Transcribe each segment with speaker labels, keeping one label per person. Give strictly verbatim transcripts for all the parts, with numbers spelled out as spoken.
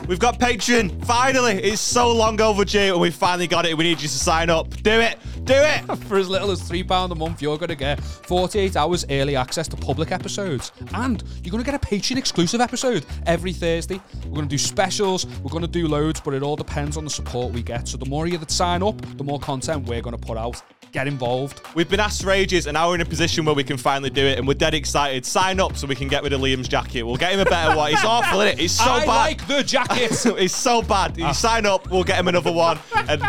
Speaker 1: we've got Patreon. Finally, it's so long overdue, and we finally got it. We need you to sign up. Do it. Do it.
Speaker 2: For as little as three pounds a month, you're going to get forty-eight hours early access to public episodes. And you're going to get a Patreon exclusive episode every Thursday. We're going to do specials. We're going to do loads, but it all depends on the support we get. So the more of you that sign up, the more content we're going to put out. Get involved.
Speaker 1: We've been asked for ages, and now we're in a position where we can finally do it, and we're dead excited. Sign up so we can get rid of Liam's jacket. We'll get him a better one. It's awful, isn't it? It's so
Speaker 2: I
Speaker 1: bad.
Speaker 2: I like the jacket.
Speaker 1: It's so bad. You sign up, we'll get him another one. And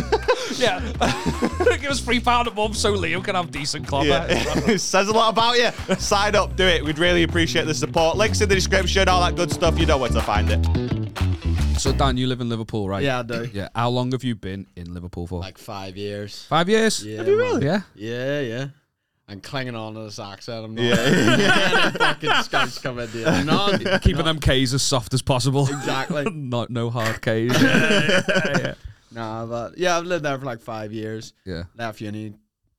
Speaker 2: yeah. Give us three pounds a month so Liam can have decent clothes.
Speaker 1: Yeah. It says a lot about you. Sign up, do it. We'd really appreciate the support. Links in the description, all that good stuff. You know where to find it.
Speaker 2: So, Dan, you live in Liverpool, right?
Speaker 3: Yeah, I do.
Speaker 2: Yeah. How long have you been in Liverpool for?
Speaker 3: Like five years.
Speaker 2: Five years?
Speaker 3: Yeah,
Speaker 1: Have you really?
Speaker 2: Yeah.
Speaker 3: Yeah, yeah. I'm clinging on to this accent. I'm not.
Speaker 1: Yeah.
Speaker 3: Yeah. Fucking Scots come in here. I'm not
Speaker 2: Keeping them K's as soft as possible.
Speaker 3: exactly.
Speaker 2: Not no hard K's. yeah, yeah, yeah.
Speaker 3: Nah, but yeah, I've lived there for like five years.
Speaker 2: Yeah.
Speaker 3: Left uni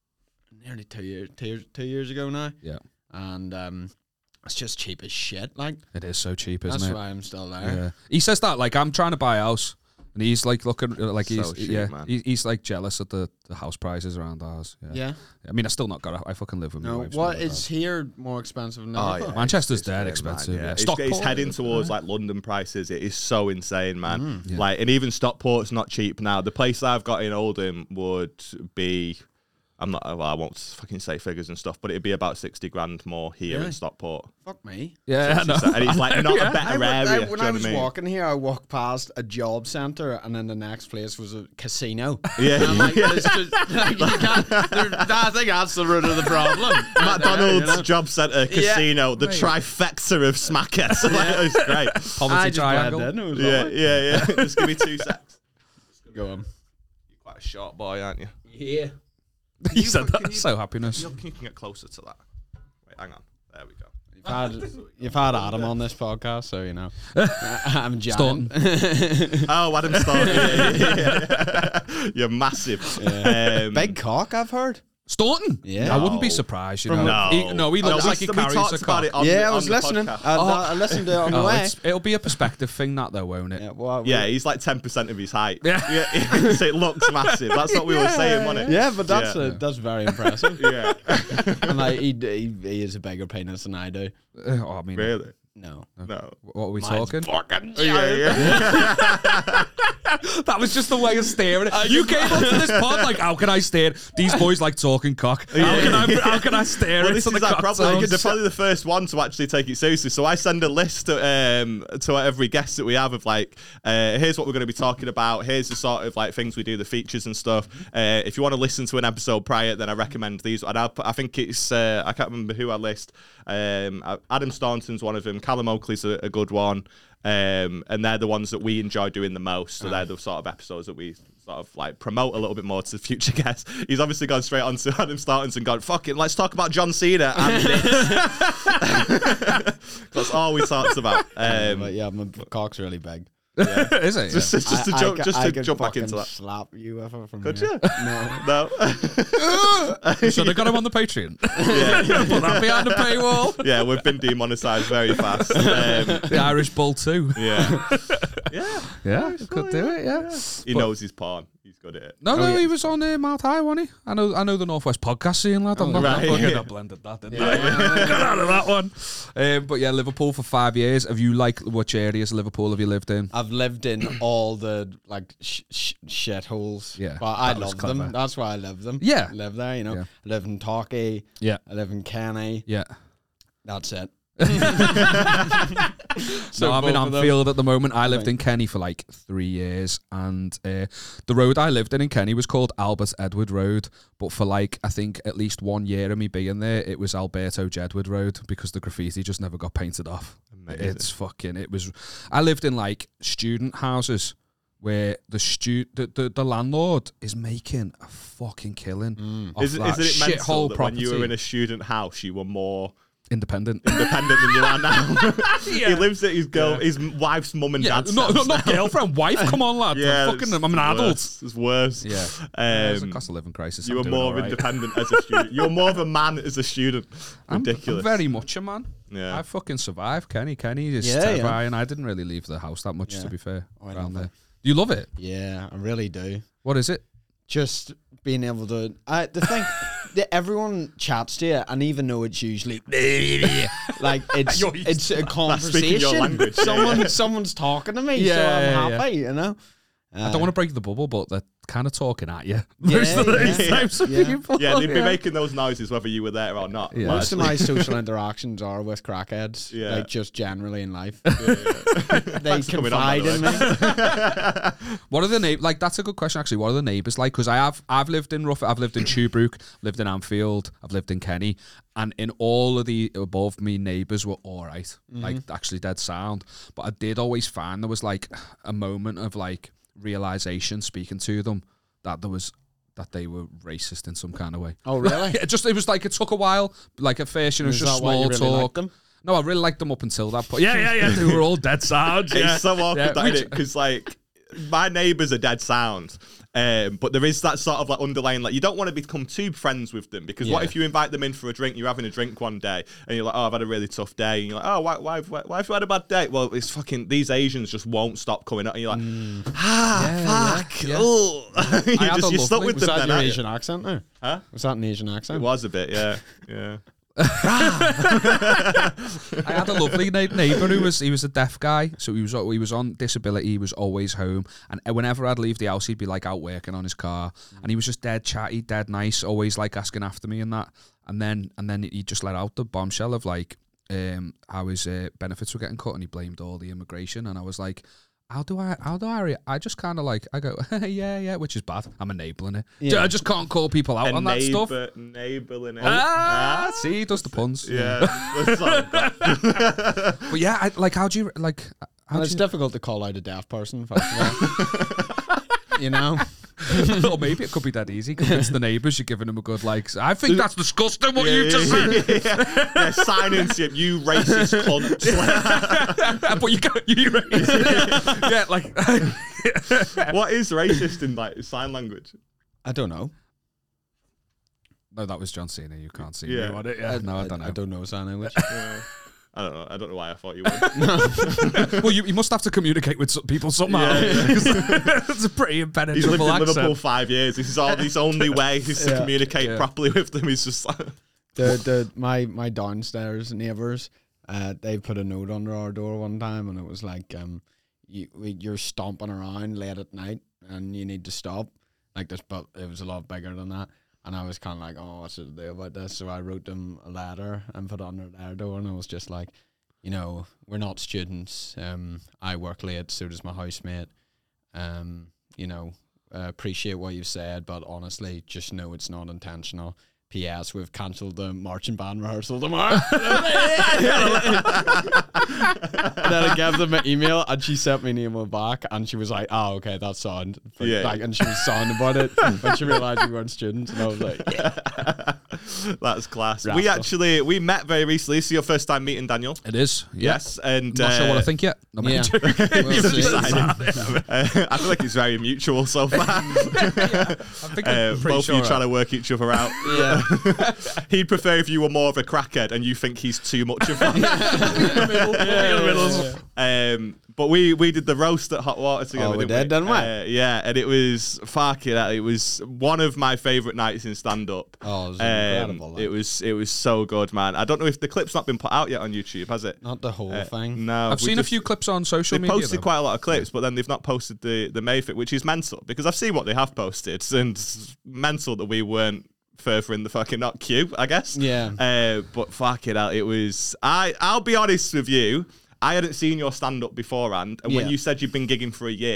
Speaker 3: nearly two years, two, two years ago now.
Speaker 2: Yeah.
Speaker 3: And um, it's just cheap as shit. Like
Speaker 2: It is so cheap, isn't
Speaker 3: that's
Speaker 2: it?
Speaker 3: why I'm still there.
Speaker 2: Yeah. He says that like I'm trying to buy a house, and he's like looking like he's
Speaker 1: So cheap,
Speaker 2: yeah
Speaker 1: man.
Speaker 2: he, he's like jealous of the, the house prices around ours. Yeah.
Speaker 3: Yeah.
Speaker 2: I mean, I still not got. A, I fucking live with my
Speaker 3: No,
Speaker 2: wife.
Speaker 3: what
Speaker 2: still
Speaker 3: is here more expensive than
Speaker 1: Oh,
Speaker 3: Liverpool?
Speaker 1: yeah.
Speaker 2: Manchester's
Speaker 1: It's
Speaker 2: dead
Speaker 1: insane,
Speaker 2: expensive.
Speaker 1: man,
Speaker 2: Yeah.
Speaker 1: It's,
Speaker 2: Stockport,
Speaker 1: it's heading towards like London prices. It is so insane, man.
Speaker 3: Mm.
Speaker 2: Yeah.
Speaker 1: Like, and even Stockport's not cheap now. The place I've got in Oldham would be, I'm not, well, I won't fucking say figures and stuff, but it'd be about sixty grand more here
Speaker 3: Really?
Speaker 1: in Stockport.
Speaker 3: Fuck me.
Speaker 2: Yeah, I know.
Speaker 1: And it's like not
Speaker 2: Yeah.
Speaker 1: a better
Speaker 3: I, wa-
Speaker 1: area.
Speaker 3: I,
Speaker 1: do
Speaker 3: when
Speaker 1: you know
Speaker 3: I
Speaker 1: what
Speaker 3: was
Speaker 1: I mean?
Speaker 3: walking here, I walked past a job centre, and then the next place was a casino.
Speaker 1: Yeah.
Speaker 3: And I'm like, it's just, like, you can't, there- I think that's the root of the problem.
Speaker 1: McDonald's,
Speaker 3: You know?
Speaker 1: job centre, casino, the
Speaker 2: Mate.
Speaker 1: trifecta of smackers. Like, it was great.
Speaker 2: Poverty
Speaker 3: I just
Speaker 2: triangle.
Speaker 3: blended in, it was
Speaker 1: Yeah,
Speaker 3: lovely.
Speaker 1: yeah, yeah. Just give me two secs.
Speaker 3: Go on.
Speaker 1: You're quite a short boy, aren't you?
Speaker 3: Yeah.
Speaker 2: You said
Speaker 1: Can
Speaker 2: that.
Speaker 1: you-
Speaker 2: So happiness.
Speaker 1: You can get closer to that. Wait, hang on. There we go.
Speaker 3: You've had, you've had Adam on this podcast, so you know. I'm
Speaker 2: Staunton.
Speaker 3: giant.
Speaker 1: Oh, Adam Staunton. Yeah, yeah, yeah. You're massive. Um,
Speaker 3: Big cock, I've heard.
Speaker 2: Staunton.
Speaker 3: Yeah.
Speaker 2: I wouldn't be
Speaker 1: No.
Speaker 2: surprised. You know.
Speaker 1: No.
Speaker 2: He, no, he
Speaker 1: Oh,
Speaker 2: looks
Speaker 1: we-
Speaker 2: like he
Speaker 1: we
Speaker 2: carries
Speaker 1: talked
Speaker 2: a
Speaker 1: about
Speaker 2: cock.
Speaker 1: it on
Speaker 3: Yeah,
Speaker 1: the,
Speaker 3: I
Speaker 1: on
Speaker 3: was
Speaker 1: the
Speaker 3: listening.
Speaker 1: podcast.
Speaker 3: I,
Speaker 2: Oh.
Speaker 3: I listened to it on the
Speaker 2: Oh,
Speaker 3: way.
Speaker 2: it's, it'll be a perspective thing, that though, won't it?
Speaker 3: Yeah, well,
Speaker 1: Yeah, he's like ten percent of his height.
Speaker 2: Yeah.
Speaker 1: yeah. So it looks massive. That's what we were saying, wasn't it?
Speaker 3: yeah, but that's
Speaker 1: Yeah.
Speaker 3: Uh, that's very impressive.
Speaker 1: Yeah.
Speaker 3: And like he, he he is a bigger penis than I do.
Speaker 2: Uh, oh, I mean,
Speaker 1: Really?
Speaker 3: No.
Speaker 1: No.
Speaker 2: what are we
Speaker 3: Mine's
Speaker 2: talking?
Speaker 3: fucking
Speaker 1: Yeah, yeah.
Speaker 2: That was just the way of staring. You came up to this pod like, how can I stare? These boys like talking cock. How can I? How can I stare?
Speaker 1: Well,
Speaker 2: into
Speaker 1: this
Speaker 2: the
Speaker 1: is that
Speaker 2: cock
Speaker 1: problem.
Speaker 2: zones?
Speaker 1: Because they're probably the first one to actually take it seriously. So I send a list to, um, to every guest that we have of like, uh, here's what we're going to be talking about. Here's the sort of like things we do, the features and stuff. Uh, if you want to listen to an episode prior, then I recommend these. And I'll, put- I think it's, uh, I can't remember who I list. Um, Adam Staunton's one of them. Callum Oakley's a, a good one. Um, and they're the ones that we enjoy doing the most. So they're the sort of episodes that we sort of like promote a little bit more to the future guests. He's obviously gone straight on to Adam Staunton's and gone, fuck it, let's talk about John Cena and this. That's all we talked about. Um,
Speaker 3: But yeah, my cock's really big.
Speaker 2: Is it?
Speaker 1: just,
Speaker 2: Yeah.
Speaker 1: just to
Speaker 3: I- I
Speaker 1: jump,
Speaker 3: ca-
Speaker 1: just
Speaker 3: I
Speaker 1: to
Speaker 3: could
Speaker 1: jump back
Speaker 3: fucking
Speaker 1: into that.
Speaker 3: slap you with it from
Speaker 1: Could
Speaker 3: here.
Speaker 1: you?
Speaker 3: No.
Speaker 1: No.
Speaker 2: You should have got him on the Patreon.
Speaker 1: yeah,
Speaker 2: Put that behind the paywall.
Speaker 1: yeah, we've been demonetised very fast. Um,
Speaker 2: The Irish Bull too.
Speaker 1: yeah, yeah.
Speaker 2: Yeah, could do it. Yeah.
Speaker 1: He
Speaker 2: But-
Speaker 1: knows his porn. He's good at it.
Speaker 2: No, no,
Speaker 3: yeah.
Speaker 2: he was on uh, Mount High, wasn't he? I know, I know the Northwest podcast scene, lad. I'm not
Speaker 1: right.
Speaker 2: I'm fucking- I blended that, didn't I?
Speaker 3: Yeah.
Speaker 2: Got out of that one. Um, but yeah, Liverpool for five years. Have you like which areas of Liverpool have you lived in?
Speaker 3: I've lived in all the like sh- sh- shitholes.
Speaker 2: Yeah,
Speaker 3: but I
Speaker 2: that was
Speaker 3: love
Speaker 2: clever.
Speaker 3: them. That's why I live them.
Speaker 2: Yeah.
Speaker 3: I live there. You know,
Speaker 2: Yeah.
Speaker 3: I live in Torquay.
Speaker 2: Yeah,
Speaker 3: I live in Kenny.
Speaker 2: yeah.
Speaker 3: That's it.
Speaker 2: So I'm in
Speaker 3: both of them-
Speaker 2: Anfield at the moment. I lived
Speaker 3: Right.
Speaker 2: in Kenny for like three years, and uh, the road I lived in in Kenny was called Albert Edward Road. But for like I think at least one year of me being there, it was Alberto Jedward Road because the graffiti just never got painted off.
Speaker 1: Amazing.
Speaker 2: It's fucking. It was. I lived in like student houses where the stu the, the, the landlord is making a fucking killing. Off
Speaker 1: Isn't,
Speaker 2: that
Speaker 1: isn't it mental
Speaker 2: shithole
Speaker 1: that
Speaker 2: property.
Speaker 1: when you were in a student house, you were more
Speaker 2: Independent.
Speaker 1: independent than you are now.
Speaker 2: Yeah.
Speaker 1: He lives at his girl,
Speaker 2: Yeah.
Speaker 1: his wife's mum and
Speaker 2: Yeah,
Speaker 1: dad's
Speaker 2: not,
Speaker 1: house
Speaker 2: not, not
Speaker 1: now.
Speaker 2: girlfriend, wife. Come on, lad.
Speaker 1: Yeah,
Speaker 2: I'm, fucking,
Speaker 1: it's
Speaker 2: I'm an adult.
Speaker 1: worse. It's worse.
Speaker 2: Yeah. Um, it's a
Speaker 1: Um,
Speaker 2: cost of living crisis.
Speaker 1: you
Speaker 2: I'm
Speaker 1: were
Speaker 2: doing
Speaker 1: more
Speaker 2: all right.
Speaker 1: independent as a student. You were more of a man as a student.
Speaker 2: I'm,
Speaker 1: Ridiculous.
Speaker 2: I'm very much a man.
Speaker 1: Yeah.
Speaker 2: I fucking survived. Kenny, Kenny is
Speaker 3: Yeah,
Speaker 2: terrifying.
Speaker 3: yeah.
Speaker 2: I didn't really leave the house that much,
Speaker 3: Yeah.
Speaker 2: to be fair.
Speaker 3: I
Speaker 2: around
Speaker 3: love
Speaker 2: there.
Speaker 3: it.
Speaker 2: Do you love it?
Speaker 3: Yeah, I really do.
Speaker 2: What is it?
Speaker 3: Just being able to. I the thing that everyone chats to you, and even though it's usually like it's
Speaker 2: You're used
Speaker 3: it's
Speaker 2: to
Speaker 3: a
Speaker 2: that.
Speaker 1: That's speaking your
Speaker 3: conversation.
Speaker 1: language, yeah,
Speaker 3: Someone
Speaker 1: yeah.
Speaker 3: someone's talking to me,
Speaker 2: Yeah,
Speaker 3: so I'm
Speaker 2: yeah, yeah.
Speaker 3: happy. You know.
Speaker 2: I don't want to break the bubble, but they're kind of talking at you.
Speaker 3: Yeah,
Speaker 2: Most of these
Speaker 3: yeah,
Speaker 2: types of
Speaker 3: yeah.
Speaker 2: people.
Speaker 1: Yeah, they'd be making those noises whether you were there or not.
Speaker 2: Yeah.
Speaker 3: Most of
Speaker 1: largely.
Speaker 3: my social interactions are with crackheads,
Speaker 1: Yeah.
Speaker 3: like just generally in life.
Speaker 1: Yeah, yeah.
Speaker 3: They
Speaker 1: That's coming on, by
Speaker 3: confide
Speaker 1: the
Speaker 3: in
Speaker 1: way.
Speaker 3: me.
Speaker 2: What are the neighbors like? That's a good question, actually. What are the neighbors like? Because I have, I've lived in Rough, I've lived in Tuebrook, lived in Anfield, I've lived in Kenny, and in all of the above me neighbors were all right,
Speaker 3: Mm-hmm.
Speaker 2: like actually dead sound. But I did always find there was like a moment of like realization speaking to them that there was that they were racist in some kind of way.
Speaker 3: Oh, really?
Speaker 2: It just it was like it took a while. Like at first, you know, it was
Speaker 3: Is
Speaker 2: just
Speaker 3: that why
Speaker 2: small
Speaker 3: you really
Speaker 2: talk.
Speaker 3: liked them?
Speaker 2: No, I really liked them up until that point. Yeah, yeah, yeah. They were all dead sound. Yeah.
Speaker 1: It's so awkward,
Speaker 2: Yeah,
Speaker 1: that,
Speaker 2: which-
Speaker 1: isn't it? Because, like, my neighbours are dead sound. Um, but there is that sort of like underlying, like, you don't want to become too friends with them because what
Speaker 3: Yeah.
Speaker 1: if you invite them in for a drink, you're having a drink one day and you're like, oh, I've had a really tough day. And you're like, oh, why, why, why, why have you had a bad day? Well, it's fucking, these Asians just won't stop coming up. And you're like, ah,
Speaker 2: Yeah,
Speaker 1: fuck.
Speaker 2: yeah, yeah.
Speaker 1: Oh. you
Speaker 2: had
Speaker 1: just,
Speaker 2: a
Speaker 1: you're stuck
Speaker 2: lovely-
Speaker 1: with
Speaker 3: Was
Speaker 1: them
Speaker 3: that
Speaker 1: then,
Speaker 3: your
Speaker 1: aren't you?
Speaker 3: Asian accent there?
Speaker 1: Huh?
Speaker 3: Was that an Asian
Speaker 1: It
Speaker 3: accent?
Speaker 1: was a bit, yeah. Yeah.
Speaker 2: I had a lovely na- neighbour who was he was a deaf guy, so he was he was on disability. He was always home, and whenever I'd leave the house, he'd be like out working on his car, and he was just dead chatty, dead nice, always like asking after me and that. And then and then he just let out the bombshell of like um, how his uh, benefits were getting cut, and he blamed all the immigration. And I was like, How do I? How do I? Re- I just kind of like I go, yeah, yeah, which is bad. I'm enabling it.
Speaker 3: Yeah.
Speaker 2: I just can't call people out
Speaker 1: A
Speaker 2: on that stuff.
Speaker 1: neighbour, neighbouring it.
Speaker 2: Ah, see, he does the puns.
Speaker 1: Yeah. That's all I've got.
Speaker 2: But yeah, I, like, how do you like? How
Speaker 3: And
Speaker 2: do
Speaker 3: it's
Speaker 2: you,
Speaker 3: difficult to call out a deaf person, first of all. You know?
Speaker 2: or maybe it could be that easy. Convince the neighbours you're giving them a good like. I think that's disgusting. What
Speaker 1: Yeah,
Speaker 2: you
Speaker 1: yeah,
Speaker 2: just
Speaker 1: yeah,
Speaker 2: said.
Speaker 1: yeah, yeah. Sign into him, you racist cunt.
Speaker 2: But you got you racist. Yeah, like
Speaker 1: What is racist in like sign language?
Speaker 3: I don't know.
Speaker 2: no, that was John Cena. You can't see
Speaker 1: Yeah.
Speaker 2: me on it. Yeah, no, I don't know.
Speaker 3: I don't know sign language.
Speaker 1: Yeah. I don't know. I don't know why I thought you would.
Speaker 2: Well, you, you must have to communicate with some people somehow.
Speaker 1: Yeah,
Speaker 2: It's a pretty
Speaker 1: He's
Speaker 2: impenetrable
Speaker 1: lived in
Speaker 2: accent.
Speaker 1: Liverpool five years. This is all. His only way is to
Speaker 3: Yeah.
Speaker 1: communicate
Speaker 2: Yeah.
Speaker 1: properly with them. He's just like,
Speaker 3: the the my my downstairs neighbours, uh, they put a note under our door one time, and it was like, um, you we, you're stomping around late at night, and you need to stop. Like this, but it was a lot bigger than that. And I was kind of like, oh, what's to do about this? So I wrote them a letter and put it under their door, and I was just like, you know, we're not students. Um, I work late, so does my housemate. Um, you know, uh, appreciate what you've said, but honestly, just know it's not intentional. P S. We've cancelled the marching band rehearsal tomorrow. And then I gave them an email, and she sent me an email back, and she was like, "Oh, okay, that's sound." But
Speaker 1: Yeah.
Speaker 3: like, and she was sound about it, but she realised we weren't students, and I was like, "Yeah."
Speaker 1: that's class. We
Speaker 3: Rascal.
Speaker 1: actually we met very recently. This is your first time meeting Daniel.
Speaker 2: It is. Yeah.
Speaker 1: Yes, and
Speaker 2: Not sure what
Speaker 1: uh,
Speaker 2: I think yet. No, I'm
Speaker 3: Yeah.
Speaker 2: joking.
Speaker 3: We'll
Speaker 1: You've
Speaker 3: see.
Speaker 1: decided. Uh, I feel like it's very mutual so far.
Speaker 2: I think
Speaker 1: Uh,
Speaker 2: I'm pretty
Speaker 1: both
Speaker 2: sure.
Speaker 1: of you trying to work each other out.
Speaker 3: Yeah.
Speaker 1: He'd prefer if you were more of a crackhead and you think he's too much of one. Um, but we we did the roast at Hot Water together.
Speaker 3: Oh, we
Speaker 1: didn't
Speaker 3: did, didn't we?
Speaker 1: Uh, yeah, and it was fucking hell, it was one of my favourite nights in stand up.
Speaker 3: Oh, it was
Speaker 1: Um,
Speaker 3: incredible. like.
Speaker 1: it was it was so good, man. I don't know if the clip's not been put out yet on YouTube, has it?
Speaker 3: Not the whole
Speaker 1: Uh,
Speaker 3: thing.
Speaker 1: No,
Speaker 2: I've
Speaker 1: we
Speaker 2: seen
Speaker 1: just-
Speaker 2: a few clips on social
Speaker 1: They
Speaker 2: media.
Speaker 1: posted
Speaker 2: though.
Speaker 1: quite a lot of clips, but then they've not posted the the Mayfit, which is mental because I've seen what they have posted, and it's mental that we weren't further in the fucking not queue, I guess.
Speaker 3: Yeah.
Speaker 1: Uh, but fuck it out, it was. I I'll be honest with you. I hadn't seen your stand up beforehand, and when
Speaker 3: Yeah.
Speaker 1: you said you'd been gigging for a year, I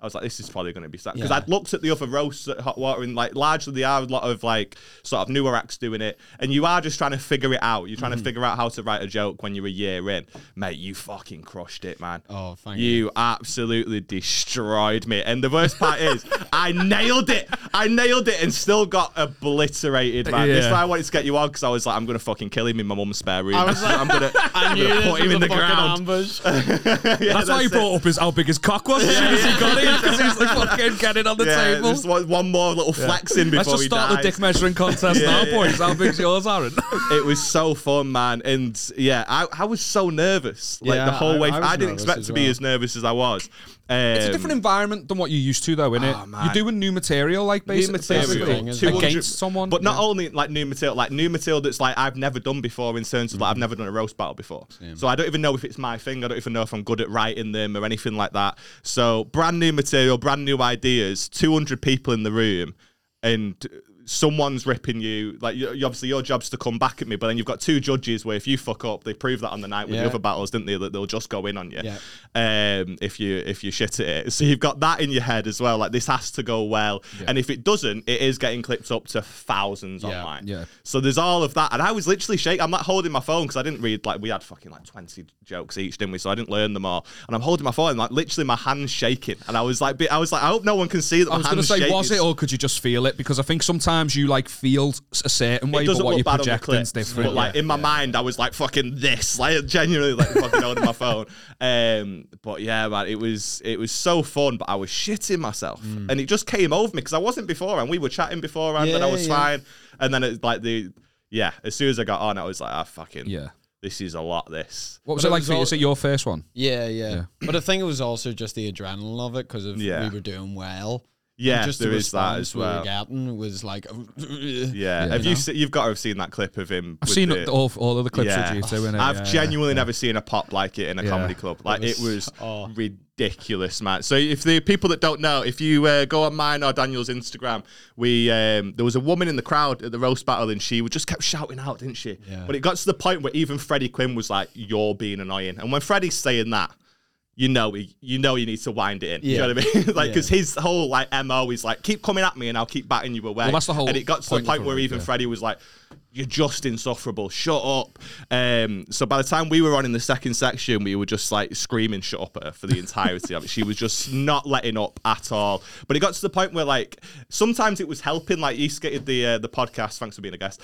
Speaker 1: I was like, this is probably going to be sad. Because
Speaker 3: Yeah.
Speaker 1: I'd looked at the other roasts at Hot Water, and like largely they are a lot of like sort of newer acts doing it. And you are just trying to figure it out. You're trying
Speaker 3: Mm.
Speaker 1: to figure out how to write a joke when you're a year in. Mate, you fucking crushed it, man.
Speaker 3: Oh, thank
Speaker 1: you. You absolutely destroyed me. And the worst part is, I nailed it. I nailed it and still got obliterated, man.
Speaker 2: Yeah.
Speaker 1: This is why I wanted to get you on, because I was like, I'm going to fucking kill him in my mum's spare room.
Speaker 3: I was like,
Speaker 1: I'm going to
Speaker 3: I knew this
Speaker 1: put him
Speaker 3: was
Speaker 1: in
Speaker 3: a
Speaker 1: the
Speaker 3: fucking
Speaker 1: ground.
Speaker 3: ambush.
Speaker 1: Yeah,
Speaker 2: That's why he
Speaker 1: it.
Speaker 2: brought up his how big his cock was as soon as he got it, because he's like fucking getting on the
Speaker 1: Yeah,
Speaker 2: table.
Speaker 1: just one, one more little flexing before
Speaker 2: Let's just
Speaker 1: he
Speaker 2: start
Speaker 1: dies.
Speaker 2: the dick measuring contest
Speaker 1: Yeah,
Speaker 2: now,
Speaker 1: yeah.
Speaker 2: boys. How big's yours, Aaron?
Speaker 1: It was so fun, man. And yeah, I, I was so nervous. Like
Speaker 3: Yeah,
Speaker 1: the whole
Speaker 3: I-
Speaker 1: way.
Speaker 3: I
Speaker 1: I,
Speaker 3: was
Speaker 1: didn't
Speaker 3: nervous
Speaker 1: expect
Speaker 3: as
Speaker 1: to be
Speaker 3: well.
Speaker 1: as nervous as I was. Um,
Speaker 2: It's a different environment than what you're used to, though, innit?
Speaker 1: Oh, man.
Speaker 2: You're doing new material, like
Speaker 1: New
Speaker 2: basically,
Speaker 1: material
Speaker 3: thing, isn't it?
Speaker 1: two hundred
Speaker 2: against someone.
Speaker 1: but not
Speaker 2: yeah.
Speaker 1: only like new material, like new material that's like I've never done before in terms of like I've never done a roast battle before, so I don't even know if it's my thing. I don't even know if I'm good at writing them or anything like that. So brand new material, brand new ideas, two hundred people in the room, and someone's ripping you. Like you, you- obviously your job's to come back at me, but then you've got two judges where if you fuck up, they proved that on the night with
Speaker 3: Yeah.
Speaker 1: the other battles, didn't they? That they'll just go in on you.
Speaker 3: Yeah.
Speaker 1: Um, if you if you shit at it, so you've got that in your head as well. Like this has to go well, and if it doesn't, it is getting clipped up to thousands
Speaker 3: Yeah.
Speaker 1: online.
Speaker 2: Yeah.
Speaker 1: So there's all of that, and I was literally shaking. I'm like holding my phone because I didn't read. Like we had fucking like twenty jokes each, didn't we? So I didn't learn them all, and I'm holding my phone, and like literally my hands shaking, and I was like, I was like, I hope no one can see that.
Speaker 2: I
Speaker 1: my
Speaker 2: was going to
Speaker 1: hands
Speaker 2: say,
Speaker 1: shaking.
Speaker 2: was it, or could you just feel it? Because I think sometimes you like feel a certain way,
Speaker 1: It
Speaker 2: but
Speaker 1: doesn't
Speaker 2: what
Speaker 1: look
Speaker 2: you're
Speaker 1: bad on the
Speaker 2: projecting is
Speaker 1: clips,
Speaker 2: different.
Speaker 1: but like
Speaker 2: yeah.
Speaker 1: in my mind, I was like fucking this, like genuinely like fucking holding my phone. Um, but yeah, man, it was it was so fun, but I was shitting myself,
Speaker 2: Mm.
Speaker 1: and it just came over me because I wasn't before, and we were chatting beforehand, and I
Speaker 3: Yeah,
Speaker 1: was
Speaker 3: yeah.
Speaker 1: fine, and then it's like the yeah, as soon as I got on, I was like, ah, fucking
Speaker 2: yeah.
Speaker 1: this is a lot. This
Speaker 2: What was
Speaker 3: But
Speaker 2: it
Speaker 3: it
Speaker 2: like
Speaker 3: was
Speaker 2: for you?
Speaker 3: all-
Speaker 2: Is it your first one?
Speaker 3: Yeah, yeah,
Speaker 2: Yeah.
Speaker 3: But I think it was also just the adrenaline of it because of
Speaker 1: Yeah.
Speaker 3: we were doing well.
Speaker 1: yeah,
Speaker 3: And just
Speaker 1: there
Speaker 3: the
Speaker 1: is that
Speaker 3: response
Speaker 1: as
Speaker 3: we were
Speaker 1: well.
Speaker 3: getting was like,
Speaker 1: Yeah,
Speaker 2: Yeah.
Speaker 1: have
Speaker 3: You
Speaker 1: you
Speaker 3: know?
Speaker 1: se- you've got to have seen that clip of him?
Speaker 2: I've
Speaker 1: with
Speaker 2: seen
Speaker 1: the-
Speaker 2: all, all of the clips
Speaker 1: Yeah.
Speaker 2: with you too, innit?
Speaker 1: I've
Speaker 2: Yeah,
Speaker 1: genuinely
Speaker 2: yeah.
Speaker 1: never seen a pop like it in a
Speaker 2: Yeah.
Speaker 1: comedy club. Like it was,
Speaker 3: was- oh.
Speaker 1: ridiculous, man. So if the people that don't know, if you uh, go on mine or Daniel's Instagram, we um, there was a woman in the crowd at the roast battle, and she would just kept shouting out, didn't she?
Speaker 3: Yeah.
Speaker 1: But it got to the point where even Freddie Quinn was like, "You're being annoying," and when Freddie's saying that, you know, he, you know, you need to wind it in. You
Speaker 3: Yeah.
Speaker 1: know what I mean? Like,
Speaker 3: Yeah.
Speaker 1: because his whole like M O is like, keep coming at me, and I'll keep batting you away.
Speaker 2: Well, that's the whole
Speaker 1: And it got to
Speaker 2: point
Speaker 1: the
Speaker 2: of
Speaker 1: point
Speaker 2: the
Speaker 1: where
Speaker 2: roast,
Speaker 1: even
Speaker 2: yeah.
Speaker 1: Freddie was like, "You're just insufferable. Shut up." Um, so by the time we were on in the second section, we were just like screaming "shut up" at her for the entirety of it. She was just not letting up at all. But it got to the point where like sometimes it was helping. Like he skated the uh, the podcast. Thanks for being a guest.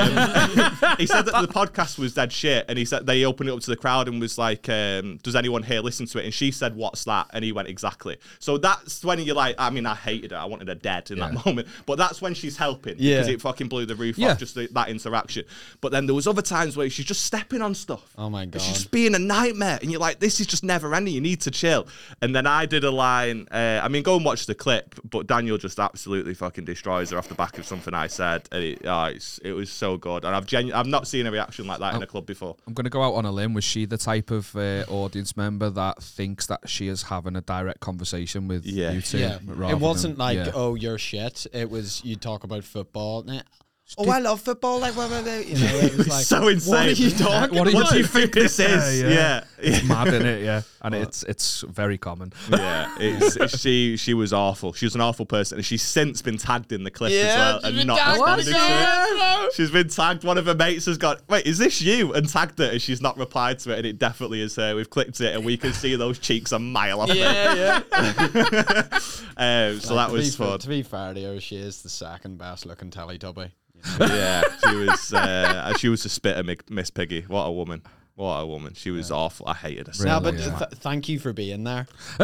Speaker 1: Um, he said that the podcast was dead shit, and he said they opened it up to the crowd and was like, um, "Does anyone here listen to it?" And she said, "What's that?" And he went, "Exactly." So that's when you're like, I mean, I hated her. I wanted her dead in
Speaker 2: Yeah.
Speaker 1: that moment. But that's when she's helping
Speaker 3: Yeah.
Speaker 1: because it fucking blew the roof
Speaker 2: Yeah.
Speaker 1: off. Just the, that interaction. But then there was other times where she's just stepping on stuff.
Speaker 3: Oh my
Speaker 1: And
Speaker 3: God.
Speaker 1: she's just being a nightmare, and you're like, this is just never ending. You need to chill. And then I did a line. Uh, I mean, go and watch the clip. But Daniel just absolutely fucking destroys her off the back of something I said, and it, oh, it's, it was so good. And I've genu- I've not seen a reaction like that in a club before.
Speaker 2: I'm going to go out on a limb. Was she the type of uh, audience member that thinks that she is having a direct conversation with
Speaker 1: Yeah.
Speaker 2: you two?
Speaker 3: Yeah,
Speaker 2: rather
Speaker 3: it wasn't
Speaker 2: than-
Speaker 3: like,
Speaker 2: yeah.
Speaker 3: oh, you're shit. It was, you talk about football. Nah. Oh, I love football. Like, what about that? You know, it was like,
Speaker 1: So insane.
Speaker 3: What are you talking
Speaker 2: What are you-
Speaker 1: What do you think this is?
Speaker 2: Yeah,
Speaker 1: Yeah,
Speaker 2: yeah.
Speaker 1: yeah.
Speaker 2: It's mad, isn't it? Yeah, and it's it's very common.
Speaker 1: Yeah, it's, it's- she she was awful. She was an awful person, and she's since been tagged in the clip
Speaker 3: Yeah,
Speaker 1: as well,
Speaker 3: she's
Speaker 1: and
Speaker 3: been
Speaker 1: not
Speaker 3: tagged.
Speaker 1: responded to
Speaker 3: Yeah,
Speaker 1: it. She's been tagged. One of her mates has got, wait, is this you? And tagged her, and she's not replied to it, and it definitely is her. We've clicked it, and we can see those cheeks a mile off.
Speaker 3: yeah, yeah.
Speaker 1: Um, so that
Speaker 3: to
Speaker 1: was
Speaker 3: be,
Speaker 1: fun.
Speaker 3: To be fair to her, she is the second best looking Teletubby.
Speaker 1: Yeah, she was. Uh, she was a spitter, Mi- Miss Piggy. What a woman. What a woman. She was awful. I hated her. so
Speaker 2: Really?
Speaker 3: No, but
Speaker 2: yeah.
Speaker 3: th- thank you for being there.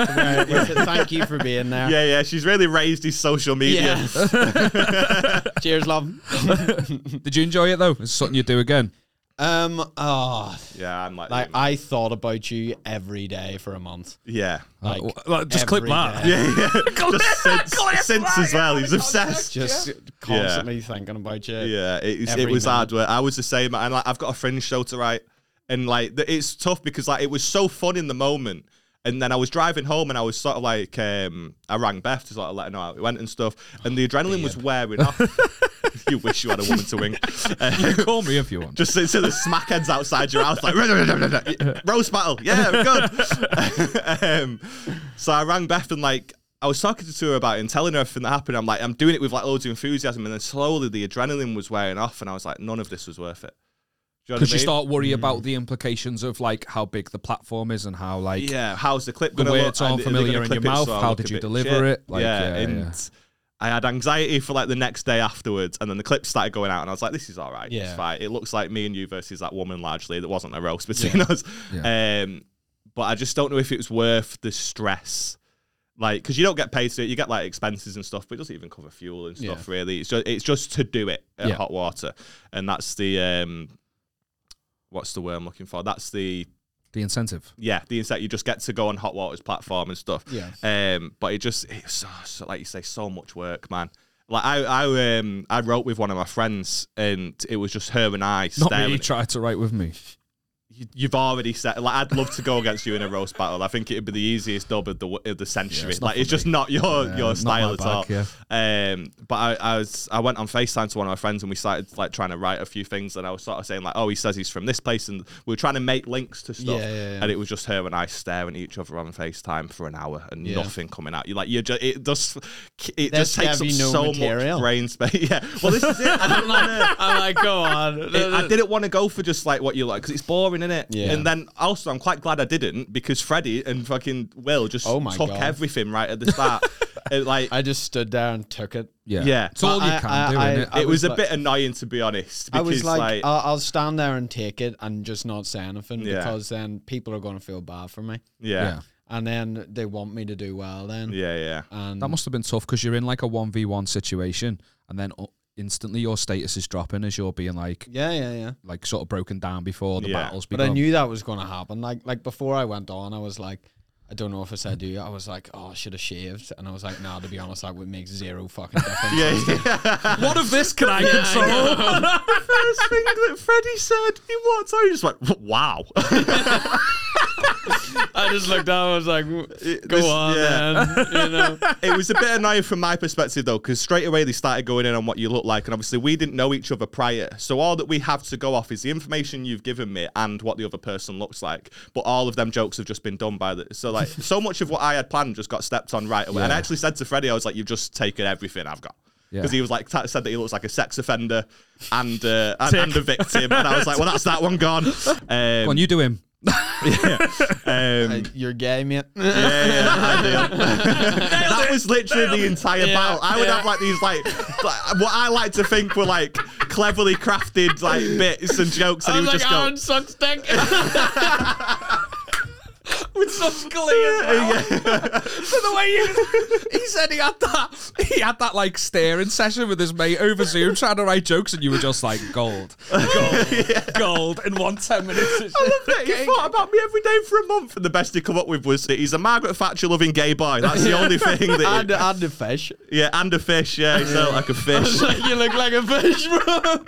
Speaker 3: Thank you for being there.
Speaker 1: Yeah, yeah. She's really raised his social media.
Speaker 3: Yeah. Cheers, love.
Speaker 2: Did you enjoy it though? Is it something you do again?
Speaker 3: Um. Oh,
Speaker 1: Yeah, I'm like,
Speaker 3: like I thought about you every day for a month.
Speaker 1: yeah.
Speaker 3: Like,
Speaker 2: Uh, well, just clip
Speaker 3: every
Speaker 2: that.
Speaker 3: day.
Speaker 1: Yeah, yeah. Just since, since as well. He's obsessed.
Speaker 3: Just constantly thinking about you.
Speaker 1: Yeah, it was, it
Speaker 3: Every
Speaker 1: was hard
Speaker 3: minute.
Speaker 1: work. I was the same, and like I've got a fringe show to write, and like th- it's tough because like it was so fun in the moment, and then I was driving home and I was sort of like um, I rang Beth to sort of let her know how it went and stuff, and the adrenaline was wearing off. You wish you had a woman to wing. Uh,
Speaker 2: Call me if you want.
Speaker 1: just so the smackheads outside your house, like roast battle, yeah, good. um, so I rang Beth and like I was talking to her about it and telling her everything that happened. I'm like, I'm doing it with like loads of enthusiasm, and then slowly the adrenaline was wearing off, and I was like, none of this was worth it.
Speaker 2: Because you, you start worrying mm. about the implications of like how big the platform is and how like
Speaker 1: yeah, how's the clip
Speaker 2: the
Speaker 1: going to
Speaker 2: way
Speaker 1: look?
Speaker 2: it's all familiar in your mouth. So how did you deliver shit. it?
Speaker 1: Like, yeah, yeah, and yeah. I had anxiety for like the next day afterwards, and then the clips started going out, and I was like, "This is all right. Yeah. It's fine. It looks like me and you versus that woman largely. That wasn't a roast between yeah. us." Yeah. Um, but I just don't know if it was worth the stress. Like, because you don't get paid to it, you get like expenses and stuff, but it doesn't even cover fuel and stuff. Yeah. Really, it's just it's just to do it at yeah. hot water, and that's the um, what's the word I'm looking for? That's the
Speaker 2: the incentive.
Speaker 1: Yeah, the incentive. You just get to go on hot water's platform and stuff.
Speaker 3: Yeah.
Speaker 1: Um, but it just it's so, so, like you say, so much work, man. Like I, I um, I wrote with one of my friends, and it was just her and I.
Speaker 2: Not me. You tried to write with me.
Speaker 1: You've already said, like, I'd love to go against you in a roast battle. I think it'd be the easiest dub of the of the century. Yeah, it's like, it's just not your yeah, your style at all. Yeah. Um, but I, I was I went on FaceTime to one of my friends, and we started like trying to write a few things, and I was sort of saying like, oh, he says he's from this place, and we were trying to make links to stuff,
Speaker 3: yeah, yeah, yeah.
Speaker 1: and it was just her and I staring at each other on FaceTime for an hour and yeah. nothing coming out. You like you just it just it
Speaker 3: That's
Speaker 1: just takes up
Speaker 3: no
Speaker 1: so
Speaker 3: material.
Speaker 1: much brain space. Yeah. Well, this is it. I didn't want to.
Speaker 3: I'm like, go on.
Speaker 1: It, I didn't want to go for just like what you like because it's boring, isn't it?
Speaker 3: Yeah.
Speaker 1: And then. Also, I'm quite glad I didn't because Freddie and fucking Will just
Speaker 3: oh
Speaker 1: took
Speaker 3: God.
Speaker 1: everything right at the start. it, like
Speaker 3: I just stood there and took it.
Speaker 2: Yeah,
Speaker 1: yeah.
Speaker 2: It's all you
Speaker 3: I,
Speaker 2: can
Speaker 3: I,
Speaker 2: do.
Speaker 3: I,
Speaker 2: Isn't it
Speaker 3: I
Speaker 1: it was, was
Speaker 3: like,
Speaker 1: a bit annoying to be honest. Because,
Speaker 3: I was like,
Speaker 1: like
Speaker 3: I'll, I'll stand there and take it and just not say anything
Speaker 1: yeah.
Speaker 3: because then people are going to feel bad for me.
Speaker 1: Yeah. yeah.
Speaker 3: And then they want me to do well. Then
Speaker 1: yeah, yeah.
Speaker 3: And
Speaker 2: that must have been tough because you're in like a one v one situation, and then. Uh, instantly your status is dropping as you're being like
Speaker 3: yeah yeah yeah
Speaker 2: like sort of broken down before the
Speaker 1: yeah.
Speaker 2: battles
Speaker 3: but
Speaker 2: become.
Speaker 3: I knew that was going to happen like like before I went on I was like I don't know if I said to you I was like oh I should have shaved and I was like nah to be honest that would make zero fucking difference.
Speaker 1: yeah, yeah.
Speaker 2: What of this can I yeah, control? I
Speaker 1: the first thing that Freddie said he walked out he just went wow.
Speaker 3: I just looked down. I was like, "Go
Speaker 1: this,
Speaker 3: on,
Speaker 1: yeah.
Speaker 3: man." You know,
Speaker 1: it was a bit annoying from my perspective though, because straight away they started going in on what you look like, and obviously we didn't know each other prior. So all that we have to go off is the information you've given me and what the other person looks like. But all of them jokes have just been done by the. So like, so much of what I had planned just got stepped on right away. Yeah. And I actually said to Freddie, I was like, "You've just taken everything I've got." Because yeah. he was like t- said that he looks like a sex offender and uh, and, and a victim, and I was like, "Well, that's that one gone." Um,
Speaker 2: Go on, you do him.
Speaker 1: yeah. Um,
Speaker 3: uh, you're gay, mate.
Speaker 1: Yeah, yeah, ideal. That was literally the entire
Speaker 3: yeah,
Speaker 1: battle. I would
Speaker 3: yeah.
Speaker 1: have like these like, like what I like to think were like cleverly crafted like bits and jokes, and
Speaker 3: I
Speaker 1: he
Speaker 3: was
Speaker 1: would
Speaker 3: like,
Speaker 1: just go.
Speaker 3: Aaron sucks dick. With such glee as well.
Speaker 2: Yeah. So the way he, he said he had that, he had that like staring session with his mate over Zoom trying to write jokes, and you were just like gold, gold, yeah. gold in one ten minutes.
Speaker 1: I love that he thought about me every day for a month, and the best he come up with was that he's a Margaret Thatcher loving gay boy. That's the only thing that.
Speaker 3: and, he, and a fish.
Speaker 1: Yeah, and a fish. Yeah, he felt like a fish.
Speaker 3: Like, you look like a fish, bro.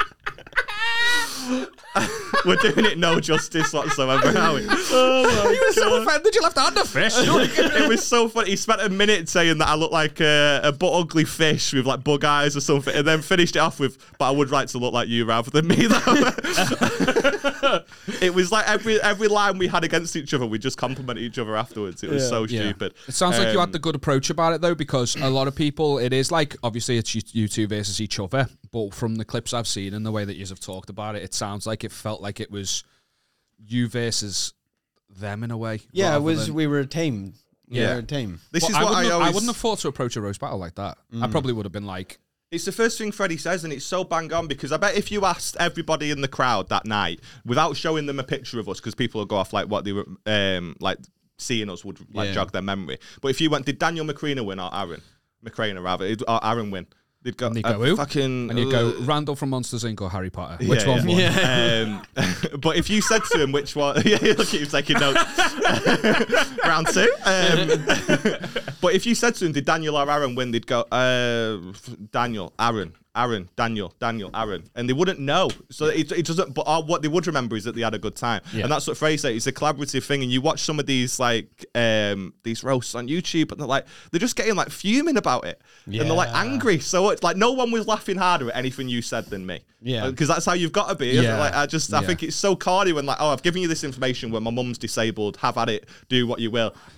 Speaker 1: We're doing it no justice whatsoever, are we? Oh
Speaker 2: he was God. so offended you left out the fish.
Speaker 1: It was so funny. He spent a minute saying that I look like a, a but ugly fish with like bug eyes or something, and then finished it off with, "But I would like to look like you rather than me." Though it was like every every line we had against each other, we just complimented each other afterwards. It was
Speaker 3: yeah.
Speaker 1: so
Speaker 2: yeah.
Speaker 1: stupid.
Speaker 2: It sounds um, like you had the good approach about it though, because a lot of people, it is like obviously it's you two versus each other, but from the clips I've seen and the way that you have talked about it, it sounds like it felt like it was you versus them in a way.
Speaker 3: Yeah, it was. Than, we were a team. Yeah, we were a team.
Speaker 1: This
Speaker 2: well,
Speaker 1: is
Speaker 2: I
Speaker 1: what I
Speaker 2: have,
Speaker 1: always.
Speaker 2: I wouldn't have thought to approach a roast battle like that. Mm. I probably would have been like.
Speaker 1: It's the first thing Freddie says, and it's so bang on because I bet if you asked everybody in the crowd that night without showing them a picture of us, because people will go off like what they were, um, like seeing us would like yeah. jog their memory. But if you went, did Daniel McCrana win or Aaron McCrana rather, or Aaron win? They'd go,
Speaker 2: and you
Speaker 1: uh,
Speaker 2: go who?
Speaker 1: Fucking,
Speaker 2: and you go Randall from Monsters Incorporated or Harry Potter. Which
Speaker 1: yeah,
Speaker 2: one won?
Speaker 1: Yeah. Um, but if you said to him which one, yeah, look at you taking notes. Round two. Um, but if you said to him, did Daniel or Aaron win? They'd go, uh, Daniel, Aaron. Aaron, Daniel, Daniel, Aaron, and they wouldn't know. So it, it doesn't. But all, what they would remember is that they had a good time, yeah. and that's what Frey said. It's a collaborative thing, and you watch some of these like um, these roasts on YouTube, and they're like they're just getting like fuming about it, yeah. and they're like angry. So it's like no one was laughing harder at anything you said than me,
Speaker 3: yeah,
Speaker 1: because that's how you've got to be.
Speaker 2: Yeah.
Speaker 1: Like I just, I
Speaker 2: yeah.
Speaker 1: think it's so corny when like, oh, I've given you this information when my mum's disabled. Have at it. Do what you will.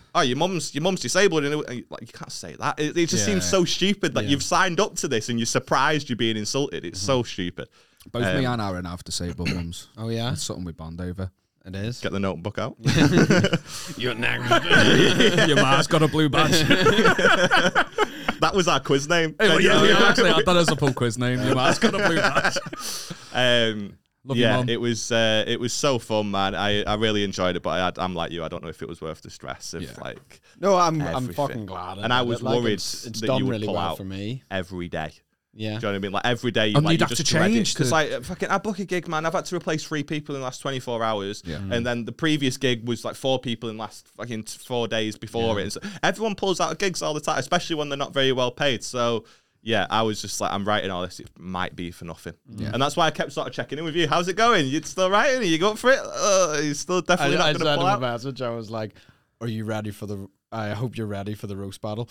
Speaker 1: oh, your mum's your mum's disabled, and it, like you can't say that. It, it just
Speaker 2: Yeah.
Speaker 1: seems so stupid that
Speaker 3: Yeah.
Speaker 1: you've signed up to this and you're surprised you're being insulted. It's so stupid.
Speaker 2: Both
Speaker 1: Um,
Speaker 2: me and Aaron have disabled mums.
Speaker 3: Oh yeah,
Speaker 2: That's something we bond over.
Speaker 3: it is.
Speaker 1: Get the notebook out.
Speaker 3: You're next.
Speaker 2: Your ma's got a blue badge.
Speaker 1: That was our quiz name.
Speaker 2: Hey, well, yeah, we actually had that as a pub quiz name. Your ma's got a blue badge.
Speaker 1: Um,
Speaker 2: Love you,
Speaker 1: yeah,
Speaker 2: Mum.
Speaker 1: it was uh, it was so fun, man. I, I really enjoyed it, but I had, I'm like you. I don't know if it was worth the stress of
Speaker 2: Yeah.
Speaker 1: like
Speaker 3: No, I'm I'm
Speaker 1: Everything.
Speaker 3: fucking glad.
Speaker 1: And I
Speaker 3: did
Speaker 1: was
Speaker 3: it. Like,
Speaker 1: worried
Speaker 3: It's, it's
Speaker 1: that
Speaker 3: done
Speaker 1: you would
Speaker 3: really
Speaker 1: pull
Speaker 3: well
Speaker 1: out.
Speaker 3: for me.
Speaker 1: every day.
Speaker 3: Yeah.
Speaker 1: Do you know what I mean? Like every day, you
Speaker 2: And
Speaker 1: like
Speaker 2: you'd
Speaker 1: you
Speaker 2: have
Speaker 1: just
Speaker 2: to
Speaker 1: dread it.
Speaker 2: change
Speaker 1: Because
Speaker 2: to-
Speaker 1: like fucking, I book a gig, man. I've had to replace three people in the last twenty-four hours,
Speaker 2: Yeah.
Speaker 1: and then the previous gig was like four people in the last fucking t- four days before it. And so everyone pulls out of gigs all the time, especially when they're not very well paid. So yeah, I was just like, I'm writing all this. It might be for nothing,
Speaker 2: Yeah.
Speaker 1: and that's why I kept sort of checking in with you. How's it going? You still writing? Are you go up for it? Uh, you're still definitely
Speaker 3: I, I
Speaker 1: not
Speaker 3: said
Speaker 1: going to
Speaker 3: in
Speaker 1: pull
Speaker 3: the
Speaker 1: out.
Speaker 3: message, I was like, "Are you ready for the? I hope you're ready for the roast battle."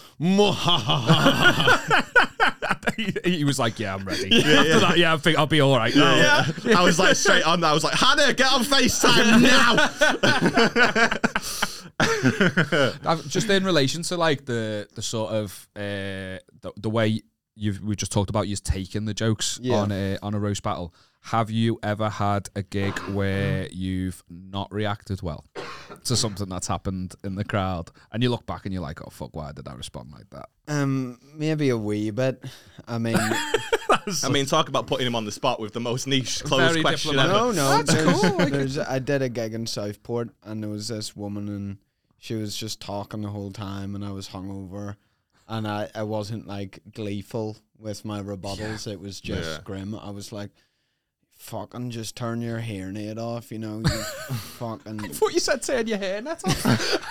Speaker 2: he, he was like, "Yeah, I'm ready."
Speaker 1: Yeah,
Speaker 2: After
Speaker 1: yeah.
Speaker 2: that, yeah, I think I'll be all right now.
Speaker 1: Yeah. I was like straight on. I was like, Hannah, get on FaceTime now.
Speaker 2: I've, just in relation to like the the sort of uh, the, the way you've we just talked about, you've taken the jokes
Speaker 3: Yeah.
Speaker 2: on a on a roast battle. Have you ever had a gig where you've not reacted well to something that's happened in the crowd, and you look back and you're like, "Oh fuck, why did I respond like that?"
Speaker 3: Um, maybe a wee bit. I mean,
Speaker 1: I mean, talk about putting him on the spot with the most niche closed
Speaker 2: Very
Speaker 1: question
Speaker 2: diplomatic.
Speaker 1: ever.
Speaker 3: no, no.
Speaker 2: That's
Speaker 3: there's,
Speaker 2: cool, like-
Speaker 3: there's, I did a gig in Southport, and there was this woman, and she was just talking the whole time, and I was hungover, and I, I wasn't like gleeful with my rebuttals. It was just
Speaker 1: Yeah.
Speaker 3: grim. I was like, "Fucking just turn your hair net off," you know. You fucking
Speaker 2: I thought you said turn your hair net off.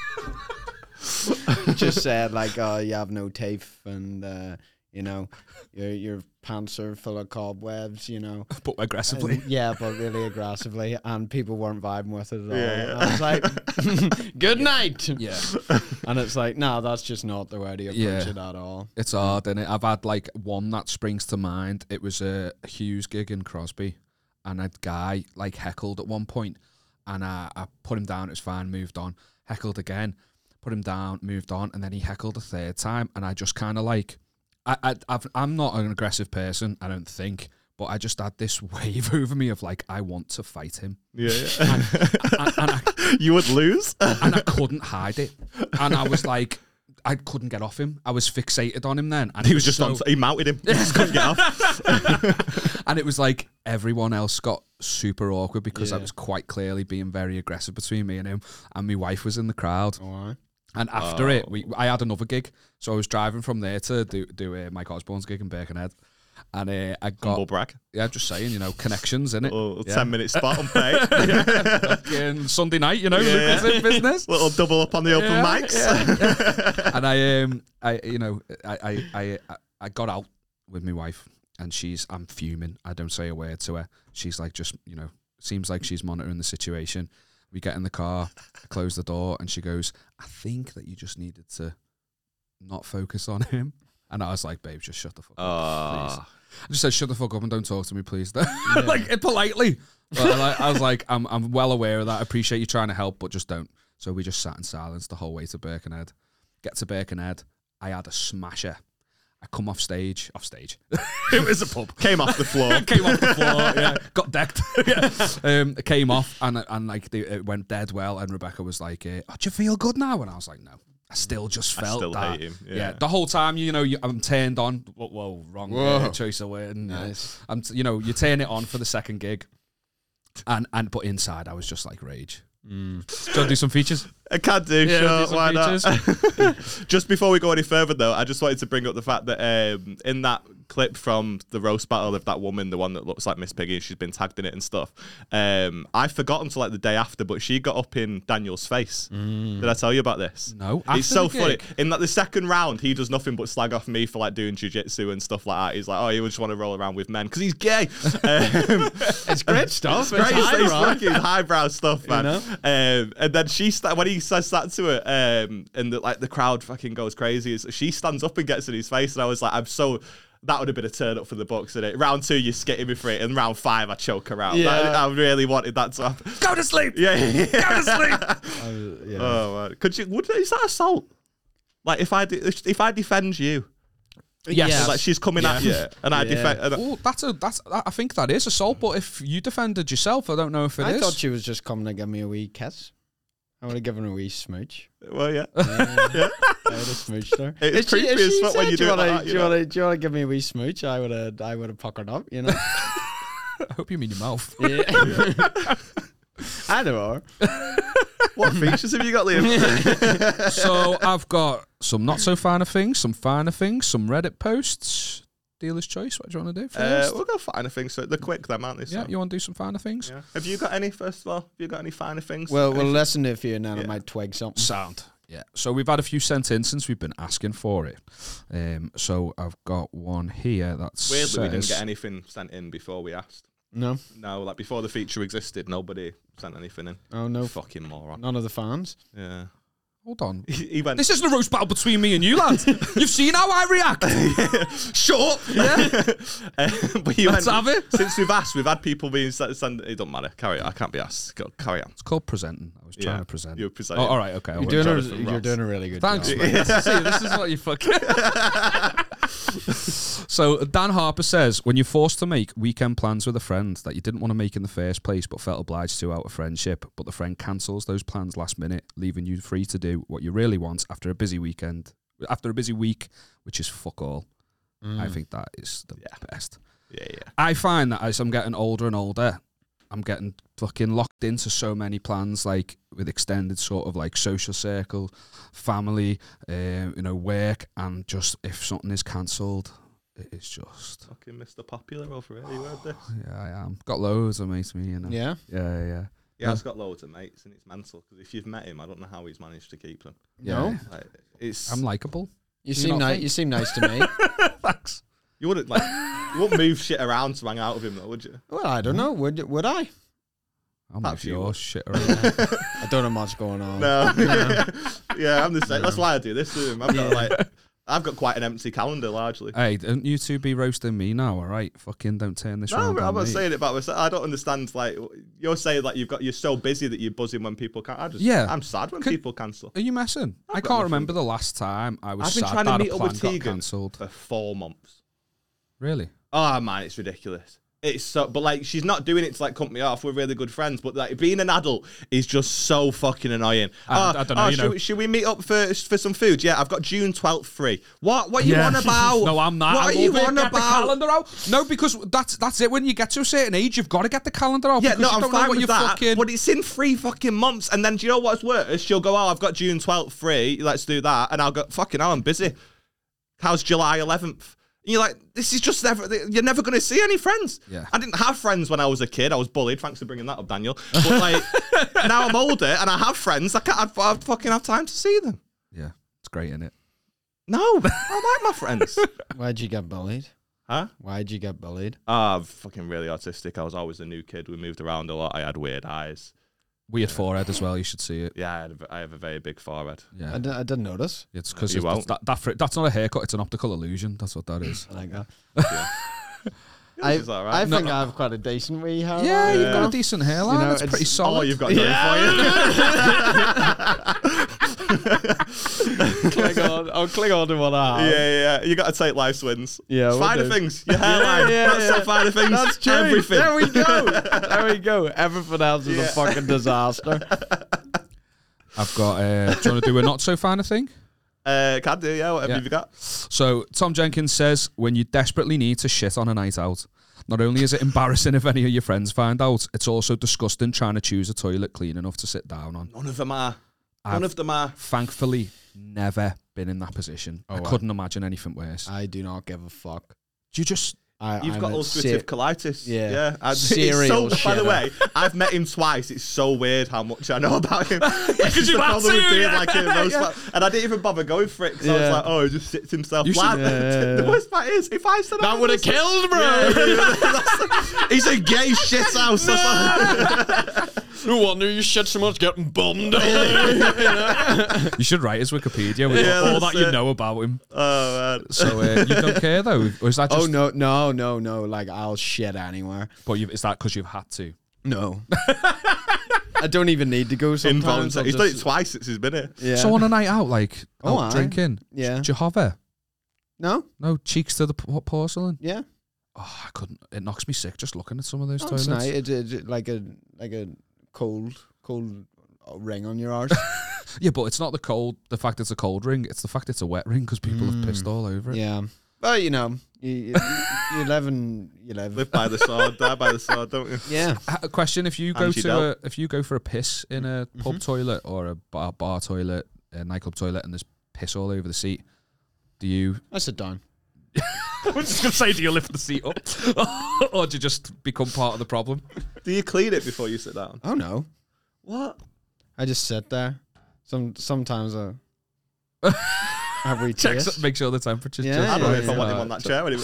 Speaker 3: just said like, "Oh, you have no teeth," and uh, you know, your your pants are full of cobwebs, you know.
Speaker 2: But aggressively.
Speaker 3: And- yeah, but really aggressively, and people weren't vibing with it at all.
Speaker 1: Yeah, yeah.
Speaker 3: And I was like, "Good night."
Speaker 2: Yeah.
Speaker 3: And it's like, no, that's just not the way to approach
Speaker 2: Yeah.
Speaker 3: it at all.
Speaker 2: It's hard, and I've had like one that springs to mind. It was a Hughes gig in Crosby, and a guy like heckled at one point, and I, I put him down. It was fine, moved on. Heckled again, put him down, moved on, and then he heckled a third time, and I just kind of like, I, I I've, I'm not an aggressive person, I don't think, but I just had this wave over me of like, I want to fight him,
Speaker 1: Yeah, yeah.
Speaker 2: and, and I,
Speaker 1: You would lose.
Speaker 2: and I couldn't hide it, and I was like, I couldn't get off him. I was fixated on him then, and
Speaker 1: He
Speaker 2: it
Speaker 1: was just
Speaker 2: so,
Speaker 1: on. He mounted him. He just couldn't get off.
Speaker 2: and it was like everyone else got super awkward because I
Speaker 3: Yeah.
Speaker 2: was quite clearly being very aggressive between me and him, and my wife was in the crowd.
Speaker 3: All right.
Speaker 2: And after it, we I had another gig, so I was driving from there to do do uh, Mike Osborne's gig in Birkenhead, and uh, I got
Speaker 1: Humble brag.
Speaker 2: yeah, just saying, you know, connections in it.
Speaker 1: Little
Speaker 2: Yeah.
Speaker 1: ten minute spot on pay.
Speaker 2: Fucking Sunday night, you know,
Speaker 1: Yeah.
Speaker 2: Lucas in business.
Speaker 1: Little double up on the open
Speaker 2: Yeah,
Speaker 1: mics.
Speaker 2: yeah. And I um I you know I, I I I got out with my wife, and she's I'm fuming. I don't say a word to her. She's like, just, you know, seems like she's monitoring the situation. We get in the car, I close the door, and she goes, "I think that you just needed to not focus on him." And I was like, "Babe, just shut the fuck up, please."
Speaker 1: Oh,
Speaker 2: I just said, "Shut the fuck up and don't talk to me, please." Like it politely. But I, like, I was like, I'm I'm well aware of that. I appreciate you trying to help, but just don't. So we just sat in silence the whole way to Birkenhead. Get to Birkenhead, I had a smasher. I come off stage, off stage. It was a pub.
Speaker 1: came off the floor.
Speaker 2: Came off the floor, yeah. Got decked. Yeah. Um, it came off, and and like they, it went dead well. And Rebecca was like, uh, "Oh, do you feel good now?" And I was like, "No." I still just
Speaker 1: I
Speaker 2: felt
Speaker 1: still
Speaker 2: that.
Speaker 1: hate him,
Speaker 2: Yeah.
Speaker 1: yeah.
Speaker 2: the whole time, you know, you, I'm turned on. Whoa, whoa wrong
Speaker 3: Whoa.
Speaker 2: Uh, choice of word. And, uh,
Speaker 3: Nice.
Speaker 2: I'm, t- you know, you turn it on for the second gig, and and but inside I was just like rage.
Speaker 3: Mm.
Speaker 2: Do you want to do some features?
Speaker 1: I can do,
Speaker 2: Yeah,
Speaker 1: sure,
Speaker 2: do some
Speaker 1: why not?
Speaker 2: features.
Speaker 1: Just before we go any further, though, I just wanted to bring up the fact that um, in that clip from the roast battle of that woman, the one that looks like Miss Piggy, she's been tagged in it and stuff, um, I forgot until like the day after, but she got up in Daniel's face. Did I tell you about this?
Speaker 2: No. After
Speaker 1: It's so
Speaker 2: the
Speaker 1: funny.
Speaker 2: gig?
Speaker 1: In like the second round, he does nothing but slag off me for like doing jiu-jitsu and stuff like that. He's like, oh, he would just want to roll around with men because he's gay. Um,
Speaker 3: It's great stuff.
Speaker 1: Right,
Speaker 3: It's
Speaker 1: it's, it's
Speaker 3: highbrow.
Speaker 1: fucking highbrow stuff, man.
Speaker 3: know?
Speaker 1: Um, and then she sta- when he says that to her, um, and the, like the crowd fucking goes crazy. is- She stands up and gets in his face, and I was like, I'm so. that would have been a turn up for the Bucks, isn't it? Round two, you're skitting me for it, and round five, I choke her out.
Speaker 3: Yeah.
Speaker 1: That, I really wanted that to happen.
Speaker 2: Go to sleep.
Speaker 1: Yeah, yeah.
Speaker 2: Go to sleep.
Speaker 3: Uh, yeah.
Speaker 1: Oh man, could you? Would is that assault? Like if I de- if I defend you,
Speaker 2: Yes.
Speaker 3: Yeah.
Speaker 1: like she's coming at you, and I
Speaker 3: Yeah.
Speaker 1: defend. And I-
Speaker 2: Oh, that's a that's. I think that is assault. But if you defended yourself, I don't know if it
Speaker 3: I
Speaker 2: is.
Speaker 3: thought she was just coming to give me a wee kiss. I would have given her a wee smooch.
Speaker 1: well, yeah.
Speaker 3: Yeah. I would have smooched her.
Speaker 1: It's
Speaker 3: If she-
Speaker 1: creepy
Speaker 3: if
Speaker 1: as
Speaker 3: she
Speaker 1: fuck when
Speaker 3: said,
Speaker 1: you do it
Speaker 3: wanna,
Speaker 1: like that,
Speaker 3: do
Speaker 1: you
Speaker 3: you
Speaker 1: know?
Speaker 3: wanna, do you want to give me a wee smooch? I would have, I would have puckered up, you know.
Speaker 2: I hope you mean your mouth.
Speaker 3: Yeah. I know.
Speaker 1: What features have you got, Liam?
Speaker 2: So I've got some not so finer things, some finer things, some Reddit posts. Dealer's choice. What do you want to do
Speaker 1: uh,
Speaker 2: first?
Speaker 1: we'll go finer things. So they're quick, them, aren't they? So.
Speaker 2: Yeah, you want to do some finer things?
Speaker 1: Yeah. Have you got any first of all? Have you got any finer things?
Speaker 3: Well, we'll
Speaker 1: Anything?
Speaker 3: listen to a few and then I
Speaker 1: Yeah.
Speaker 3: might twig something.
Speaker 2: Sound. Yeah. So we've had a few sent in since we've been asking for it. Um. So I've got one here that's
Speaker 1: Weirdly, we didn't
Speaker 2: says-
Speaker 1: get anything sent in before we asked.
Speaker 3: No.
Speaker 1: No, like before the feature existed, nobody sent anything in.
Speaker 3: Oh no.
Speaker 1: Fucking moron.
Speaker 3: None of the fans.
Speaker 1: Yeah.
Speaker 2: Hold on.
Speaker 1: He, he went.
Speaker 2: This isn't a roast battle between me and you, lads. You've seen how I react.
Speaker 1: Shut up. Yeah. uh, but he
Speaker 2: Let's
Speaker 1: went,
Speaker 2: have it.
Speaker 1: Since we've asked, we've had people being sent. sent it don't matter. Carry on. I can't be asked. Go, carry on.
Speaker 2: It's called presenting. I was trying
Speaker 1: Yeah,
Speaker 2: to present.
Speaker 1: you're presenting.
Speaker 2: Oh, all right. Okay. I
Speaker 3: You're
Speaker 2: won't.
Speaker 3: doing, a,
Speaker 1: Jonathan
Speaker 3: you're
Speaker 1: Ross.
Speaker 3: doing a really good
Speaker 2: Thanks,
Speaker 3: job.
Speaker 2: mate. See, this is what you fucking. So Dan Harper says, when you're forced to make weekend plans with a friend that you didn't want to make in the first place but felt obliged to out of friendship, but the friend cancels those plans last minute, leaving you free to do what you really want after a busy weekend, after a busy week, which is fuck all.
Speaker 3: Mm.
Speaker 2: I think that is the
Speaker 1: Yeah.
Speaker 2: best.
Speaker 1: Yeah, yeah.
Speaker 2: I find that as I'm getting older and older, I'm getting fucking locked into so many plans, like with extended sort of like social circle, family, um, you know, work, and just if something is cancelled, it is just.
Speaker 1: Fucking Mister Popular over here. You heard this?
Speaker 2: Yeah, I am. Got loads of mates, me, you know.
Speaker 3: Yeah.
Speaker 2: yeah, yeah.
Speaker 1: Yeah, he's got loads of mates, and it's mental. Because if you've met him, I don't know how he's managed to keep them.
Speaker 3: No.
Speaker 2: Yeah.
Speaker 1: Like, it's
Speaker 2: I'm likable.
Speaker 3: You
Speaker 2: you
Speaker 3: seem
Speaker 2: not
Speaker 3: nice.
Speaker 2: think?
Speaker 3: You seem nice to me.
Speaker 2: Thanks.
Speaker 1: you wouldn't like you wouldn't move shit around to hang out with him, though, would you?
Speaker 3: Well, I don't know. Would would I?
Speaker 2: I'll
Speaker 1: Perhaps
Speaker 2: move
Speaker 1: you
Speaker 2: your
Speaker 1: would.
Speaker 2: shit around.
Speaker 3: I don't know much going on.
Speaker 1: No. yeah, I'm the same. That's why I do this to him. I've got like I've got quite an empty calendar, largely.
Speaker 2: Hey, don't you two be roasting me now, all right? Fucking don't turn this
Speaker 1: No,
Speaker 2: round
Speaker 1: I'm
Speaker 2: on
Speaker 1: not
Speaker 2: me.
Speaker 1: saying it about myself. I don't understand. Like you're saying, like you've got you're so busy that you're buzzing when people can't. I just,
Speaker 2: Yeah.
Speaker 1: I'm sad when
Speaker 2: Can-
Speaker 1: people cancel.
Speaker 2: Are you messing? I
Speaker 1: I've got
Speaker 2: can't
Speaker 1: nothing.
Speaker 2: remember the last time I was
Speaker 1: I've been
Speaker 2: sad
Speaker 1: trying to
Speaker 2: that
Speaker 1: meet
Speaker 2: a
Speaker 1: up
Speaker 2: plan
Speaker 1: with
Speaker 2: got
Speaker 1: Tegan
Speaker 2: cancelled.
Speaker 1: for four months.
Speaker 2: Really?
Speaker 1: Oh man, it's ridiculous. It's so, but like she's not doing it to like cut me off. We're really good friends, but like being an adult is just so fucking annoying.
Speaker 2: I-
Speaker 1: oh,
Speaker 2: I don't know,
Speaker 1: oh,
Speaker 2: you
Speaker 1: should,
Speaker 2: know.
Speaker 1: we, should we meet up for for some food? Yeah, I've got June twelfth free. What? What are you
Speaker 2: Yeah.
Speaker 1: on about?
Speaker 2: No, I'm not.
Speaker 1: What
Speaker 2: I
Speaker 1: are you
Speaker 2: love it.
Speaker 1: on
Speaker 2: Get
Speaker 1: about?
Speaker 2: the calendar out. No, because that's that's it. When you get to a certain age, you've got to get the calendar out.
Speaker 1: Yeah,
Speaker 2: because
Speaker 1: no,
Speaker 2: you
Speaker 1: I'm
Speaker 2: don't know
Speaker 1: fine
Speaker 2: what
Speaker 1: with
Speaker 2: you're
Speaker 1: that.
Speaker 2: fucking.
Speaker 1: But it's in three fucking months, and then do you know what's worse? She'll go, "Oh, I've got June twelfth free. Let's do that," and I'll go, "Fucking hell, I'm busy." How's July eleventh? And you're like, this is just never. You're never going to see any friends.
Speaker 2: Yeah.
Speaker 1: I didn't have friends when I was a kid. I was bullied. Thanks for bringing that up, Daniel. But like, now I'm older and I have friends. I can't. I, I fucking have time to see them.
Speaker 2: Yeah, it's great, isn't it?
Speaker 1: No, I like my friends.
Speaker 3: Why'd you get bullied?
Speaker 1: Huh?
Speaker 3: Why'd you get bullied?
Speaker 1: Ah, I'm fucking really autistic. I was always a new kid. We moved around a lot. I had weird eyes.
Speaker 2: Weird forehead as well. You should see it.
Speaker 1: Yeah, I, had a, I have a very big forehead.
Speaker 2: Yeah,
Speaker 3: I, d- I didn't notice.
Speaker 2: it's because
Speaker 1: You
Speaker 2: it's,
Speaker 1: won't.
Speaker 2: that, that fr- that's not a haircut. It's an optical illusion. That's what that is.
Speaker 3: I like that.
Speaker 1: I,
Speaker 3: I,
Speaker 1: is that right?
Speaker 3: I
Speaker 2: No.
Speaker 3: think I have quite a decent wee hair.
Speaker 2: Yeah, you've got
Speaker 1: Yeah.
Speaker 2: a decent hairline.
Speaker 3: You know,
Speaker 2: That's pretty
Speaker 3: it's-
Speaker 2: solid.
Speaker 1: Oh, you've got going
Speaker 3: click on. I'll click on to what I
Speaker 1: for
Speaker 3: have.
Speaker 1: you. Yeah, yeah, yeah. You got to take life wins.
Speaker 3: Yeah, we'll
Speaker 1: Finer
Speaker 3: do.
Speaker 1: things. Your hairline.
Speaker 3: Yeah,
Speaker 1: That's
Speaker 3: yeah.
Speaker 1: the finer things.
Speaker 3: That's true.
Speaker 1: Everything.
Speaker 3: There we go. There we go. Everything else is
Speaker 1: Yeah.
Speaker 3: a fucking disaster.
Speaker 2: I've got. Uh, do you want to do a not so finer thing?
Speaker 1: Uh, can do, yeah. Whatever
Speaker 2: Yeah.
Speaker 1: you've got.
Speaker 2: So Tom Jenkins says, when you desperately need to shit on a night out, not only is it embarrassing if any of your friends find out, it's also disgusting trying to choose a toilet clean enough to sit down on.
Speaker 1: None of them are. None
Speaker 2: I've-
Speaker 1: of them are.
Speaker 2: Thankfully, never been in that position. I
Speaker 3: Oh, wow.
Speaker 2: couldn't imagine anything worse.
Speaker 3: I do not give a fuck.
Speaker 2: Do you just...
Speaker 3: I,
Speaker 1: You've
Speaker 3: I'm
Speaker 1: got
Speaker 3: a
Speaker 1: ulcerative
Speaker 3: ser-
Speaker 1: colitis.
Speaker 3: Yeah.
Speaker 1: yeah. And it's
Speaker 3: Serial
Speaker 1: so, by the
Speaker 3: shitter.
Speaker 1: way, I've met him twice. It's so weird how much I know about him.
Speaker 2: Because you
Speaker 1: the
Speaker 2: had
Speaker 1: problem
Speaker 2: to,
Speaker 1: with doing
Speaker 2: yeah.
Speaker 1: like a roast battle. And I didn't even bother going for it because I was
Speaker 3: Yeah.
Speaker 1: like, oh, he just sits himself
Speaker 2: You should-
Speaker 1: flat.
Speaker 3: Yeah.
Speaker 1: The worst part is, if I said I
Speaker 3: That would have
Speaker 1: was-
Speaker 3: killed, bro.
Speaker 1: Yeah, yeah, yeah. That's- He's a gay shit house.
Speaker 3: No wonder you shit so much getting bummed.
Speaker 2: You should write his Wikipedia with
Speaker 1: Yeah,
Speaker 2: all
Speaker 1: that's
Speaker 2: that you
Speaker 1: it.
Speaker 2: know about him.
Speaker 1: Oh man.
Speaker 2: So uh, you don't care though, or is that just?
Speaker 3: Oh no, no, no, no! Like I'll shit anywhere.
Speaker 2: But you, is that because you've had to?
Speaker 3: No, I don't even need to go. Sometimes I'll
Speaker 1: Involuntary. He's done it
Speaker 3: just-
Speaker 1: twice since he's been here.
Speaker 3: Yeah.
Speaker 2: So on a night out, like
Speaker 3: Oh,
Speaker 2: out
Speaker 3: aye.
Speaker 2: drinking,
Speaker 3: Yeah.
Speaker 2: do you hover?
Speaker 3: No.
Speaker 2: No cheeks to the p- porcelain.
Speaker 3: Yeah.
Speaker 2: Oh, I couldn't. It knocks me sick just looking at some of those
Speaker 3: Oh,
Speaker 2: toilets.
Speaker 3: it's nice. It's, it's it's like a like a cold cold ring on your arse.
Speaker 2: Yeah, but it's not the cold. The fact it's a cold ring. It's the fact it's a wet ring because people have pissed all over it.
Speaker 3: Yeah. But you know, you you, you live and you live.
Speaker 1: Live by the sword, die by the sword, don't you?
Speaker 3: Yeah.
Speaker 2: A question: If you go
Speaker 1: Angie
Speaker 2: to
Speaker 1: Del.
Speaker 2: a, if you go for a piss in a pub toilet or a bar, bar toilet, a nightclub toilet, and there's piss all over the seat, do you?
Speaker 3: I sit down.
Speaker 2: I was just gonna say, do you lift the seat up, or do you just become part of the problem?
Speaker 1: Do you clean it before you sit down?
Speaker 3: Oh no.
Speaker 1: What?
Speaker 3: I just sit there. Some sometimes I have we
Speaker 2: Checks,
Speaker 3: taste.
Speaker 2: make sure the temperature's
Speaker 3: Yeah,
Speaker 2: just.
Speaker 1: I don't know
Speaker 3: yeah,
Speaker 1: if I
Speaker 3: yeah.
Speaker 1: want him on that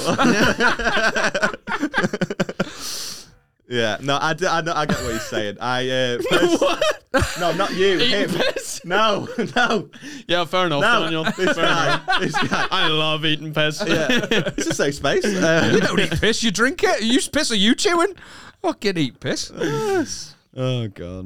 Speaker 1: chair anymore. Yeah, no, I, d- I, know, I get what he's saying. I uh, first, no, not you, him.
Speaker 3: piss?
Speaker 1: No, no,
Speaker 3: Yeah, fair enough.
Speaker 1: no.
Speaker 3: Daniel.
Speaker 1: This guy, this guy.
Speaker 3: I love eating piss.
Speaker 1: Yeah, it's a safe space. Uh,
Speaker 2: You don't eat piss, you drink it. You piss, are you chewing? Fucking eat piss.
Speaker 3: Oh god.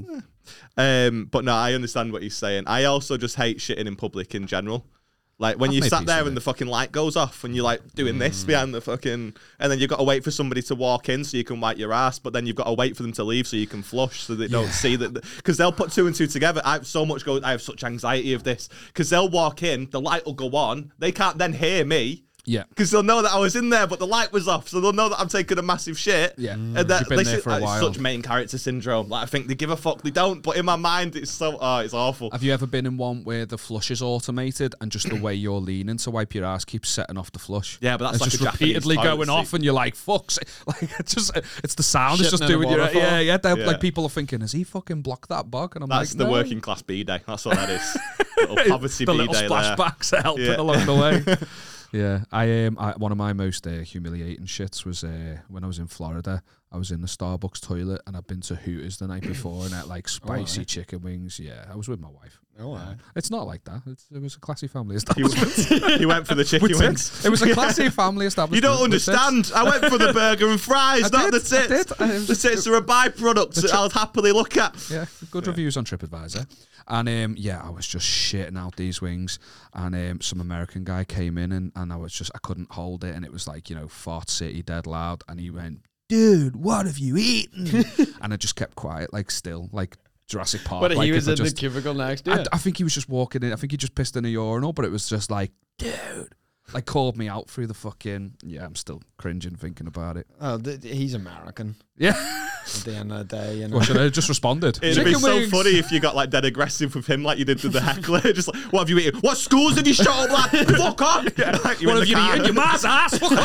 Speaker 1: Um, but no, I understand what he's saying. I also just hate shitting in public in general. Like when
Speaker 2: I've
Speaker 1: you
Speaker 2: made
Speaker 1: sat
Speaker 2: peace
Speaker 1: there
Speaker 2: with
Speaker 1: and
Speaker 2: it.
Speaker 1: the fucking light goes off and you're like doing this
Speaker 2: Mm.
Speaker 1: behind the fucking, and then you've got to wait for somebody to walk in so you can wipe your ass, but then you've got to wait for them to leave so you can flush so they don't
Speaker 2: Yeah.
Speaker 1: see that, because they'll put two and two together. I have so much go. I have such anxiety of this because they'll walk in, the light will go on, they can't then hear me.
Speaker 2: Yeah.
Speaker 1: Because they'll know that I was in there, but the light was off, so they'll know that I'm taking a massive shit.
Speaker 2: Yeah.
Speaker 1: and that
Speaker 2: You've been
Speaker 1: they
Speaker 2: there
Speaker 1: should-
Speaker 2: for a
Speaker 1: it's
Speaker 2: while.
Speaker 1: such main character syndrome. Like I think they give a fuck, they don't. But in my mind, it's so oh, it's awful.
Speaker 2: Have you ever been in one where the flush is automated and just the way you're leaning to wipe your ass keeps setting off the flush?
Speaker 1: Yeah, but that's
Speaker 2: it's
Speaker 1: like
Speaker 2: just
Speaker 1: a Japanese
Speaker 2: repeatedly
Speaker 1: toilet
Speaker 2: going
Speaker 1: seat.
Speaker 2: off, and you're like, "Fuck!" Like it's just it's the sound. It's
Speaker 3: Shitting
Speaker 2: just
Speaker 3: in a
Speaker 2: doing your
Speaker 3: waterfall.
Speaker 2: yeah, yeah. They're,
Speaker 1: Yeah.
Speaker 2: Like people are thinking, "Has he fucking blocked that bug?" And I'm
Speaker 1: That's
Speaker 2: like,
Speaker 1: the
Speaker 2: no.
Speaker 1: working class B day. That's what that is. Little poverty
Speaker 2: the
Speaker 1: B
Speaker 2: little
Speaker 1: day there.
Speaker 2: splashbacks are helping
Speaker 1: Yeah.
Speaker 2: along the way. Yeah, I um, I, one of my most uh, humiliating shits was uh, when I was in Florida. I was in the Starbucks toilet, and I'd been to Hooters the night before and ate like spicy
Speaker 3: right.
Speaker 2: chicken wings. Yeah, I was with my wife.
Speaker 3: Oh, wow.
Speaker 2: It's not like that. It's, it was a classy family
Speaker 1: He,
Speaker 2: establishment.
Speaker 1: he went for the chicken
Speaker 2: With
Speaker 1: wings.
Speaker 2: tits. It was a classy family
Speaker 1: You
Speaker 2: establishment.
Speaker 1: don't
Speaker 2: with tits.
Speaker 1: understand. I went for the burger and fries,
Speaker 2: I
Speaker 1: not
Speaker 2: did,
Speaker 1: the
Speaker 2: I
Speaker 1: tits.
Speaker 2: did. I-
Speaker 1: The tits are a byproduct that I'll happily look at.
Speaker 2: Yeah, good reviews on TripAdvisor. And um, yeah, I was just shitting out these wings. And um, some American guy came in and, and I was just, I couldn't hold it. And it was like, you know, Fart City, dead loud. And he went, dude, what have you eaten? And I just kept quiet, like still, like Jurassic Park.
Speaker 3: But
Speaker 2: like
Speaker 3: he was
Speaker 2: if I
Speaker 3: in
Speaker 2: just,
Speaker 3: the cubicle next to
Speaker 2: I,
Speaker 3: you.
Speaker 2: I think he was just walking in. I think he just pissed in a urinal, but it was just like, dude. Like called me out through the fucking, yeah, I'm still cringing thinking about it.
Speaker 3: Oh, th- he's American.
Speaker 2: Yeah.
Speaker 3: At the end of the day, you know.
Speaker 2: Well, should I have just responded?
Speaker 1: It'd be
Speaker 2: Chicken
Speaker 1: so
Speaker 2: wings.
Speaker 1: funny if you got like dead aggressive with him, like you did with the heckler. Just like, what have you eaten? What schools have you shot up, lad? Fuck off! Like, you're
Speaker 2: What
Speaker 1: in
Speaker 2: have you
Speaker 1: the car.
Speaker 2: eaten? Your ma's ass. Fuck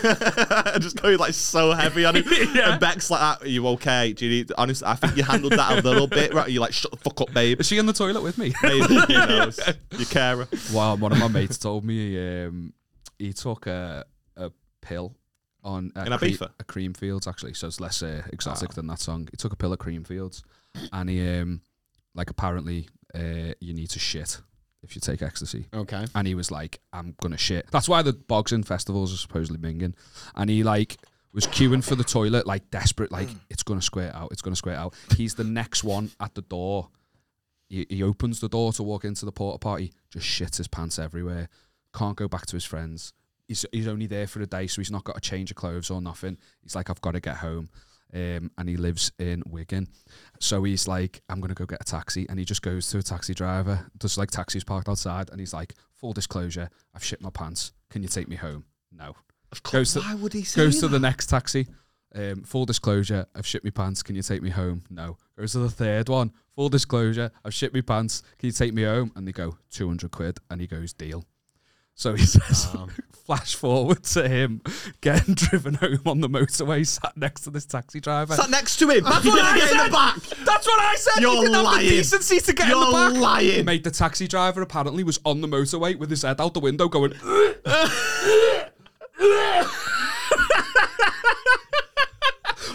Speaker 2: off.
Speaker 1: Just going like so heavy on him.
Speaker 2: Yeah.
Speaker 1: And Beck's like, "Are you okay? Do you need?" Honestly, I think you handled that a little bit, right? You're like, "Shut the fuck up, babe."
Speaker 2: Is she in the toilet with me?
Speaker 1: Maybe, who knows? You carer.
Speaker 2: Well, one of my mates told me um, he took a, a pill on a,
Speaker 1: In Ibiza?
Speaker 2: a Creamfields, actually, so it's less uh, exotic than that song. He took a pill of Creamfields, and he, um, like, apparently uh, you need to shit if you take ecstasy.
Speaker 3: Okay.
Speaker 2: And he was like, I'm gonna shit. That's why the boxing festivals are supposedly minging. And he like was queuing for the toilet, like desperate, like it's gonna squirt out, it's gonna squirt out. He's the next one at the door. He, he opens the door to walk into the porta potty, just shits his pants everywhere. Can't go back to his friends. He's he's only there for a day, so he's not got a change of clothes or nothing. He's like, I've got to get home. Um, and he lives in Wigan. So he's like, I'm going to go get a taxi. And he just goes to a taxi driver, does like taxis parked outside. And he's like, full disclosure, I've shit my pants. Can you take me home? No.
Speaker 1: Of
Speaker 2: Goes to,
Speaker 1: Why would he say
Speaker 2: goes to
Speaker 1: that?
Speaker 2: the next taxi. Um, full disclosure, I've shit my pants. Can you take me home? No. Goes to the third one. Full disclosure, I've shit my pants. Can you take me home? And they go, two hundred quid. And he goes, deal. So he says,
Speaker 3: Wow.
Speaker 2: flash forward to him getting driven home on the motorway, sat next to this taxi driver.
Speaker 1: Sat next to him. That's what I
Speaker 2: said.
Speaker 1: get in the back.
Speaker 2: That's what I said.
Speaker 1: You're
Speaker 2: he didn't
Speaker 1: lying.
Speaker 2: have the decency to get
Speaker 1: You're
Speaker 2: in the back.
Speaker 1: lying.
Speaker 2: Mate, the taxi driver apparently was on the motorway with his head out the window going... Well, that's what I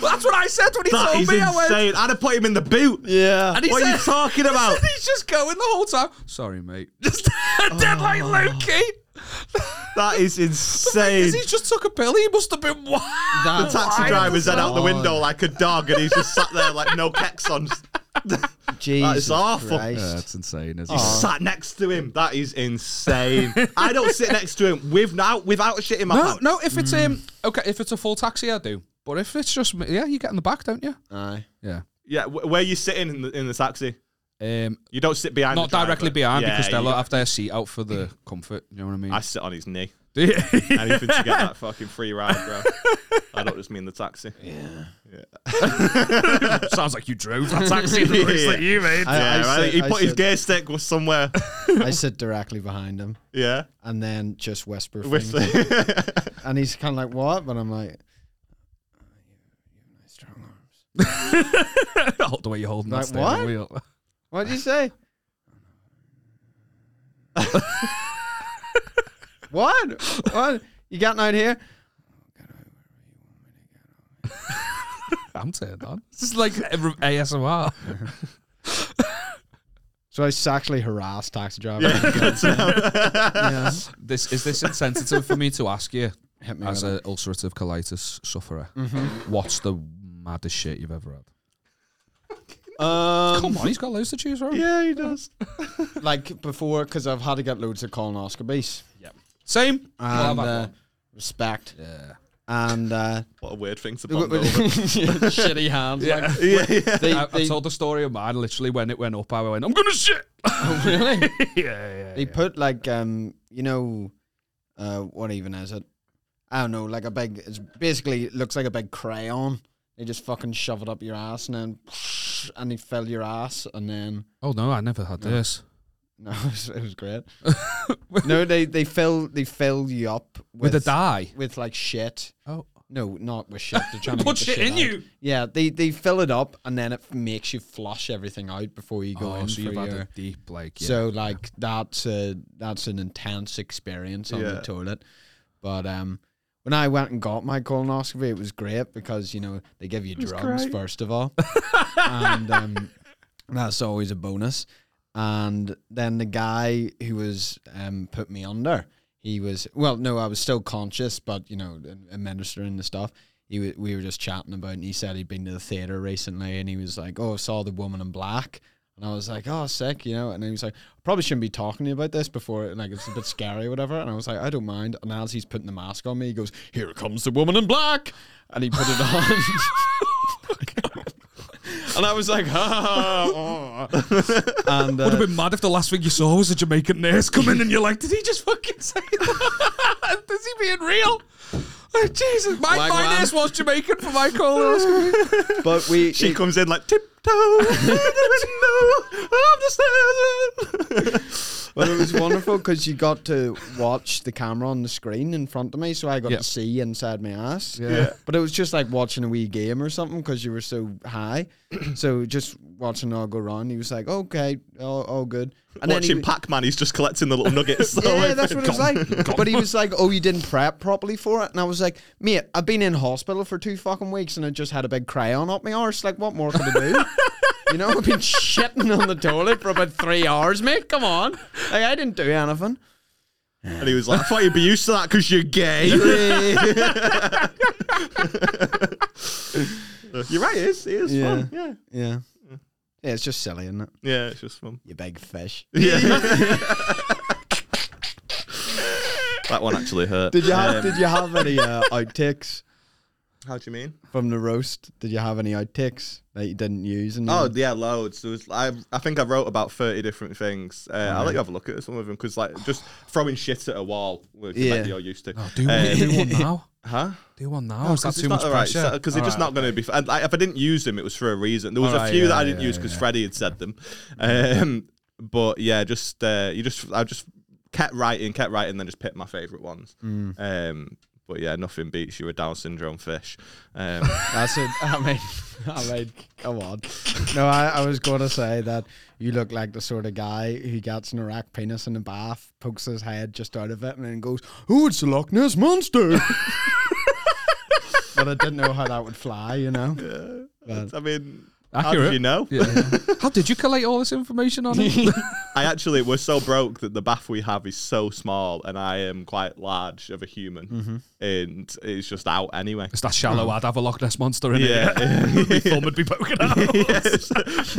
Speaker 2: I said when he
Speaker 1: That
Speaker 2: told
Speaker 1: is
Speaker 2: me. I went,
Speaker 1: insane. I'd have put him in the boot.
Speaker 3: Yeah.
Speaker 2: and he
Speaker 1: What
Speaker 2: said,
Speaker 1: are you talking about?
Speaker 2: and he's just going the whole time. Sorry, mate. Just dead like Loki.
Speaker 1: That is insane.
Speaker 2: Because he just took a pill. He must have been wild.
Speaker 3: That-
Speaker 1: The taxi
Speaker 2: Wild.
Speaker 1: driver's head out the window like a dog, and he's just sat there like no kecks on.
Speaker 3: Jesus
Speaker 1: awful.
Speaker 3: Christ.
Speaker 2: Yeah, it's insane, isn't
Speaker 1: You
Speaker 2: it?
Speaker 1: sat next to him. That is insane. I don't sit next to him without without a shit in my
Speaker 2: No,
Speaker 1: pants.
Speaker 2: no. If it's um, okay, if it's a full taxi, I do. But if it's just me, yeah, you get in the back, don't you?
Speaker 3: Aye.
Speaker 2: Yeah.
Speaker 1: Yeah, wh- where you sitting in the in the taxi?
Speaker 2: Um,
Speaker 1: You don't sit behind.
Speaker 2: not
Speaker 1: the driver.
Speaker 2: directly behind
Speaker 1: Yeah,
Speaker 2: because they'll
Speaker 1: you-
Speaker 2: have their seat out for the comfort. You know what I mean?
Speaker 1: I sit on his knee.
Speaker 2: Do you?
Speaker 1: Anything to get that fucking free ride, bro. I don't just mean the taxi.
Speaker 3: Yeah.
Speaker 2: Sounds like you drove that taxi. It looks like you, mate.
Speaker 3: I-
Speaker 1: Yeah, right?
Speaker 3: sit-
Speaker 1: he
Speaker 3: I
Speaker 1: put his
Speaker 3: sit-
Speaker 1: gear stick was somewhere.
Speaker 3: I sit directly behind him
Speaker 1: Yeah.
Speaker 3: and then just whisper
Speaker 1: With
Speaker 3: things.
Speaker 1: the-
Speaker 3: And he's kind of like, what? But I'm like, oh, you, you have nice strong arms.
Speaker 2: Hold the way you're holding
Speaker 3: Like,
Speaker 2: that steering
Speaker 3: what?
Speaker 2: wheel.
Speaker 3: What did you say? What? What? You getting out here?
Speaker 2: I'm turned on. This is like A S M R.
Speaker 3: So I sexually harassed taxi driver.
Speaker 1: Yeah.
Speaker 3: Yeah.
Speaker 2: This is this insensitive for me to ask you,
Speaker 3: Hit me
Speaker 2: as
Speaker 3: with
Speaker 2: an ulcerative colitis sufferer,
Speaker 3: Mm-hmm.
Speaker 2: what's the maddest shit you've ever had?
Speaker 3: it. Um,
Speaker 2: Come on, he's got loads to choose from.
Speaker 1: Yeah, he does.
Speaker 3: like before, because I've had to get loads of colonoscopies.
Speaker 2: Same.
Speaker 3: And
Speaker 2: Well, I've
Speaker 3: uh,
Speaker 2: had
Speaker 3: respect.
Speaker 2: one. Yeah.
Speaker 3: And uh,
Speaker 1: What a weird thing to
Speaker 3: with-
Speaker 1: bond
Speaker 3: with
Speaker 1: over.
Speaker 3: shitty hands.
Speaker 2: Yeah.
Speaker 3: Like,
Speaker 1: Yeah, yeah.
Speaker 3: they,
Speaker 2: I, I
Speaker 3: they,
Speaker 2: told the story of mine. Literally, when it went up, I went, "I'm gonna shit."
Speaker 3: oh, really?
Speaker 2: yeah, yeah.
Speaker 3: They put like um, you know, uh, what even is it? I don't know, like a big. It's basically it looks like a big crayon. They just fucking shove it up your ass and then, and they fill your ass and then.
Speaker 2: Oh no, I never had this.
Speaker 3: No, it was, it was great. No, they they fill they fill you up
Speaker 2: With,
Speaker 3: with,
Speaker 2: a dye.
Speaker 3: with like shit.
Speaker 2: Oh,
Speaker 3: No, not with shit. They're trying to
Speaker 2: put
Speaker 3: get the
Speaker 2: shit in
Speaker 3: out.
Speaker 2: you.
Speaker 3: Yeah, they they fill it up and then it makes you flush everything out before you go
Speaker 2: Oh,
Speaker 3: in
Speaker 2: so
Speaker 3: for
Speaker 2: you've had
Speaker 3: your.
Speaker 2: a deep like. Yeah.
Speaker 3: So like that's a that's an intense experience on
Speaker 1: Yeah.
Speaker 3: the toilet. But um, when I went and got my colonoscopy, it was great because you know they give you drugs
Speaker 1: great.
Speaker 3: first of all, and um, that's always a bonus. And then the guy who was um put me under, he was well, no, I was still conscious, but you know, administering the stuff. He w- we were just chatting about, and he said he'd been to the theater recently, and he was like, "Oh, I saw The Woman in Black." And I was like, oh, sick, you know? And he was like, I probably shouldn't be talking to you about this before, like, it's a bit scary or whatever. And I was like, I don't mind. And as he's putting the mask on me, he goes, here comes the woman in black. And he put it on. And I was like, ha, ha, ha. And,
Speaker 2: would have
Speaker 3: uh,
Speaker 2: been mad if the last thing you saw was a Jamaican nurse come in and you're like, did he just fucking say that? Is he being real? Oh, Jesus, my,
Speaker 3: Black
Speaker 2: my
Speaker 3: man.
Speaker 2: nurse was Jamaican for my colonoscopy.
Speaker 3: but we,
Speaker 1: She
Speaker 3: it-
Speaker 1: comes in like tiptoe through the window of the stairs.
Speaker 3: But it was wonderful because you got to watch the camera on the screen in front of me, so I got
Speaker 2: Yep.
Speaker 3: to see inside my ass.
Speaker 2: Yeah.
Speaker 3: But it was just like watching a wee game or something because you were so high. So just watching it all go round, he was like, "Okay, all, all good." And
Speaker 1: Watching
Speaker 3: he,
Speaker 1: Pac-Man, he's just collecting the little nuggets.
Speaker 3: yeah, that's what it was like. But he was like, "Oh, you didn't prep properly for it," and I was like, "Mate, I've been in hospital for two fucking weeks and I just had a big crayon up my arse. Like, what more could I do?" You know, I've been shitting on the toilet for about three hours, mate. Come on. Like, I didn't do anything.
Speaker 1: And he was like, I thought you'd be used to that because you're gay. You're right, it is. It is
Speaker 3: Yeah.
Speaker 1: fun. Yeah.
Speaker 3: Yeah. Yeah, it's just silly, isn't it?
Speaker 1: Yeah, it's just fun.
Speaker 3: You big fish.
Speaker 1: Yeah. That one actually hurt.
Speaker 3: Did you have
Speaker 1: Um,
Speaker 3: Did you have any uh, outtakes
Speaker 1: How do you mean?
Speaker 3: from the roast? Did you have any outtakes that you didn't use? In
Speaker 1: Oh,
Speaker 3: the,
Speaker 1: yeah, loads. There was, I, I think I wrote about thirty different things. Uh, I'll let you have a look at some of them because, like, just throwing shit at a wall, which
Speaker 3: Yeah.
Speaker 1: yeah. you're used to.
Speaker 2: Oh, do, one,
Speaker 1: Um,
Speaker 2: do one now.
Speaker 1: Huh?
Speaker 2: Do one now. Is that
Speaker 1: Because
Speaker 2: too much pressure?
Speaker 1: Because they're just not going to be. And, like, if I didn't use them, it was for a reason. There was
Speaker 2: Alright,
Speaker 1: a few
Speaker 2: yeah,
Speaker 1: that I didn't
Speaker 2: yeah,
Speaker 1: use because
Speaker 2: yeah.
Speaker 1: Freddie had said them. Um, but yeah, just uh, you just I just kept writing, kept writing, then just picked my favourite ones.
Speaker 3: Mm.
Speaker 1: Um, but yeah, nothing beats you a Down syndrome fish. Um,
Speaker 3: That's it. I mean, I mean, come on. No, I, I was going to say that you look like the sort of guy who gets an erect penis in the bath, pokes his head just out of it, and then goes, "Oh, it's the Loch Ness Monster." but I didn't know how that would fly, you know.
Speaker 1: Yeah.
Speaker 3: But,
Speaker 1: I mean,
Speaker 2: Accurate.
Speaker 1: how did you know?
Speaker 2: Yeah. How did you collate all this information on it?
Speaker 1: I actually, we're so broke that the bath we have is so small, and I am quite large of a human,
Speaker 3: mm-hmm.
Speaker 1: and it's just out anyway.
Speaker 2: It's that shallow. I'd have a Loch Ness monster in
Speaker 1: Yeah.
Speaker 2: it. My thumb would be poking out.
Speaker 1: Yes.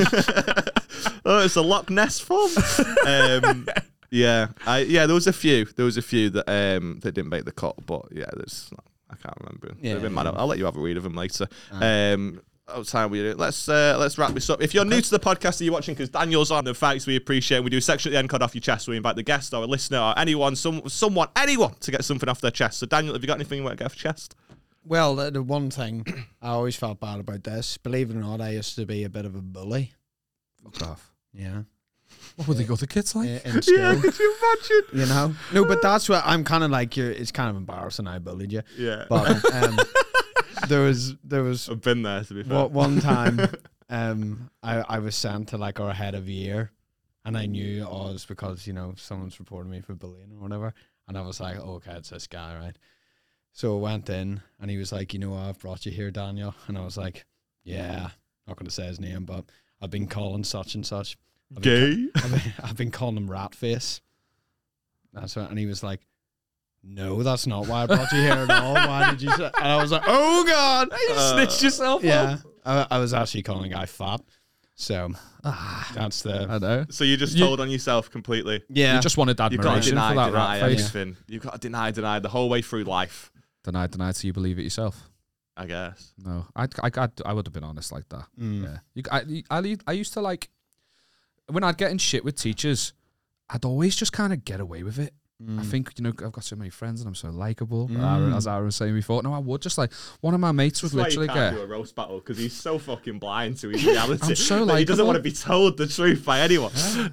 Speaker 1: Oh, it's a Loch Ness thumb. um, yeah, I yeah. There was a few. There was a few that um that didn't make the cut, but yeah, there's I can't remember.
Speaker 3: Yeah,
Speaker 1: They've been mad.
Speaker 3: yeah.
Speaker 1: I'll let you have a read of them later.
Speaker 3: Alright.
Speaker 1: Um. Oh, time we do. Let's uh, let's wrap this up. If you're new to the podcast that you're watching, because Daniel's on the facts, we appreciate. We do a section at the end, cut off your chest. So we invite the guest or a listener or anyone, some someone, anyone to get something off their chest. So Daniel, have you got anything you want to get off your chest?
Speaker 3: well, the, the one thing I always felt bad about this, believe it or not, I used to be a bit of a bully.
Speaker 2: Fuck off.
Speaker 3: Yeah.
Speaker 2: What were the other kids like?
Speaker 3: In, in school.
Speaker 1: Yeah, could you imagine?
Speaker 3: You know? No, but that's what I'm kind of like. You're, it's kind of embarrassing. I bullied you.
Speaker 1: Yeah,
Speaker 3: But um, there was there was
Speaker 1: I've been there to be fair.
Speaker 3: Well, one time, um, I, I was sent to like our head of year, and I knew it was because, you know, someone's reported me for bullying or whatever, and I was like, oh, okay, it's this guy, right? So I went in, and he was like, you know what, I've brought you here, Daniel, and I was like, yeah, not going to say his name, but I've been calling such and such. I've been
Speaker 1: Gay.
Speaker 3: ca- I've, been, I've been calling him Ratface. That's what, and he was like, no, that's not why I brought you here at all. Why did you say? And I was like, oh God.
Speaker 2: You snitched yourself
Speaker 3: Yeah,
Speaker 2: up.
Speaker 3: I, I was actually calling a guy fat. So that's the
Speaker 2: I know.
Speaker 1: So you just
Speaker 2: You-
Speaker 1: told on yourself completely.
Speaker 3: yeah.
Speaker 2: You just wanted
Speaker 1: You've got to
Speaker 2: admiration
Speaker 1: deny,
Speaker 2: for that
Speaker 1: deny
Speaker 2: rat face.
Speaker 1: everything. You've got to deny, deny the whole way through life,
Speaker 2: Deny, deny till you believe it yourself.
Speaker 1: I guess.
Speaker 2: No, I, I, I, I would have been honest like that.
Speaker 3: Mm.
Speaker 2: Yeah, you, I, I, I used to like when I'd get in shit with teachers, I'd always just kind of get away with it.
Speaker 3: Mm.
Speaker 2: I think, you know, I've got so many friends and I'm so likable,
Speaker 3: Mm.
Speaker 2: as I was saying before. No, I would just like one of my mates would
Speaker 1: That's why
Speaker 2: literally
Speaker 1: you can't
Speaker 2: get.
Speaker 1: do a roast battle, because he's so fucking blind to his reality.
Speaker 2: I'm so
Speaker 1: that he doesn't
Speaker 2: likeable.
Speaker 1: want to be told the truth by anyone.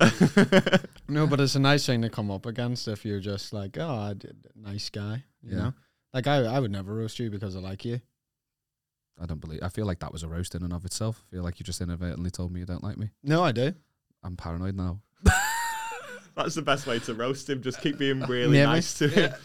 Speaker 3: No, but it's a nice thing to come up against if you're just like, oh, I did, nice guy. You
Speaker 2: Yeah.
Speaker 3: know, like I, I would never roast you because I like you.
Speaker 2: I don't believe. I feel like that was a roast in and of itself. I feel like you just inadvertently told me you don't like me.
Speaker 3: No, I do.
Speaker 2: I'm paranoid now.
Speaker 1: That's the best way to roast him. Just keep being really
Speaker 3: Maybe.
Speaker 1: nice to him.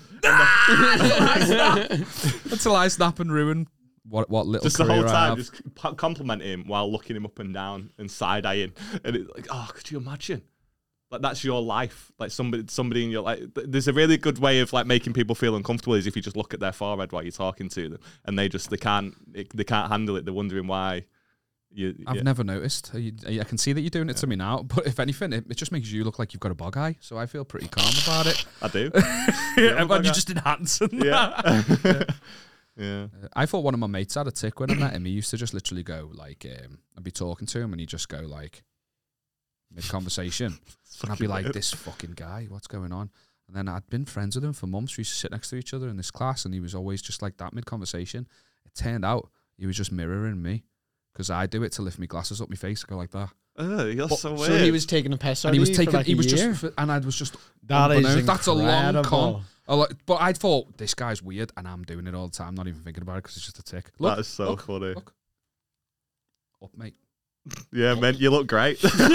Speaker 2: Until I snap and ruin what what little
Speaker 1: Just the
Speaker 2: career
Speaker 1: whole
Speaker 2: I
Speaker 1: time,
Speaker 2: have.
Speaker 1: just p- compliment him while looking him up and down and side eyeing. And it's like, oh, could you imagine? Like, that's your life. Like somebody, somebody in your like. th- There's a really good way of like making people feel uncomfortable is if you just look at their forehead while you're talking to them, and they just they can't it, they can't handle it. They're wondering why. You,
Speaker 2: I've
Speaker 1: yeah.
Speaker 2: never noticed. You- I can see that you're doing it to me now, but if anything, it, it just makes you look like you've got a bog eye. So I feel pretty calm about it.
Speaker 1: I do.
Speaker 2: Yeah,
Speaker 1: bog
Speaker 2: but
Speaker 1: eye.
Speaker 2: you're just enhancing that.
Speaker 1: Yeah. Yeah.
Speaker 2: Uh, I thought one of my mates had a tick when I met him. He used to just literally go like, um, I'd be talking to him and he'd just go like, mid conversation, and I'd be like, this fucking guy, what's going on? And then I'd been friends with him for months. We used to sit next to each other in this class, and he was always just like that mid conversation. It turned out he was just mirroring me because I do it to lift my glasses up my face, go like that.
Speaker 1: Oh, you're so weird.
Speaker 3: So he was taking a piss out
Speaker 2: And he
Speaker 3: of
Speaker 2: was
Speaker 3: you
Speaker 2: taking,
Speaker 3: for like
Speaker 2: he
Speaker 3: a
Speaker 2: was
Speaker 3: year?
Speaker 2: just, and I was just,
Speaker 3: That is
Speaker 2: unbeknownst, that's a long con.
Speaker 3: incredible.
Speaker 2: I like, but I thought this guy's weird, and I'm doing it all the time, not even thinking about it because it's just a tick. Look,
Speaker 1: That is so
Speaker 2: look,
Speaker 1: funny.
Speaker 2: look. Up, mate.
Speaker 1: Yeah, man, you look great.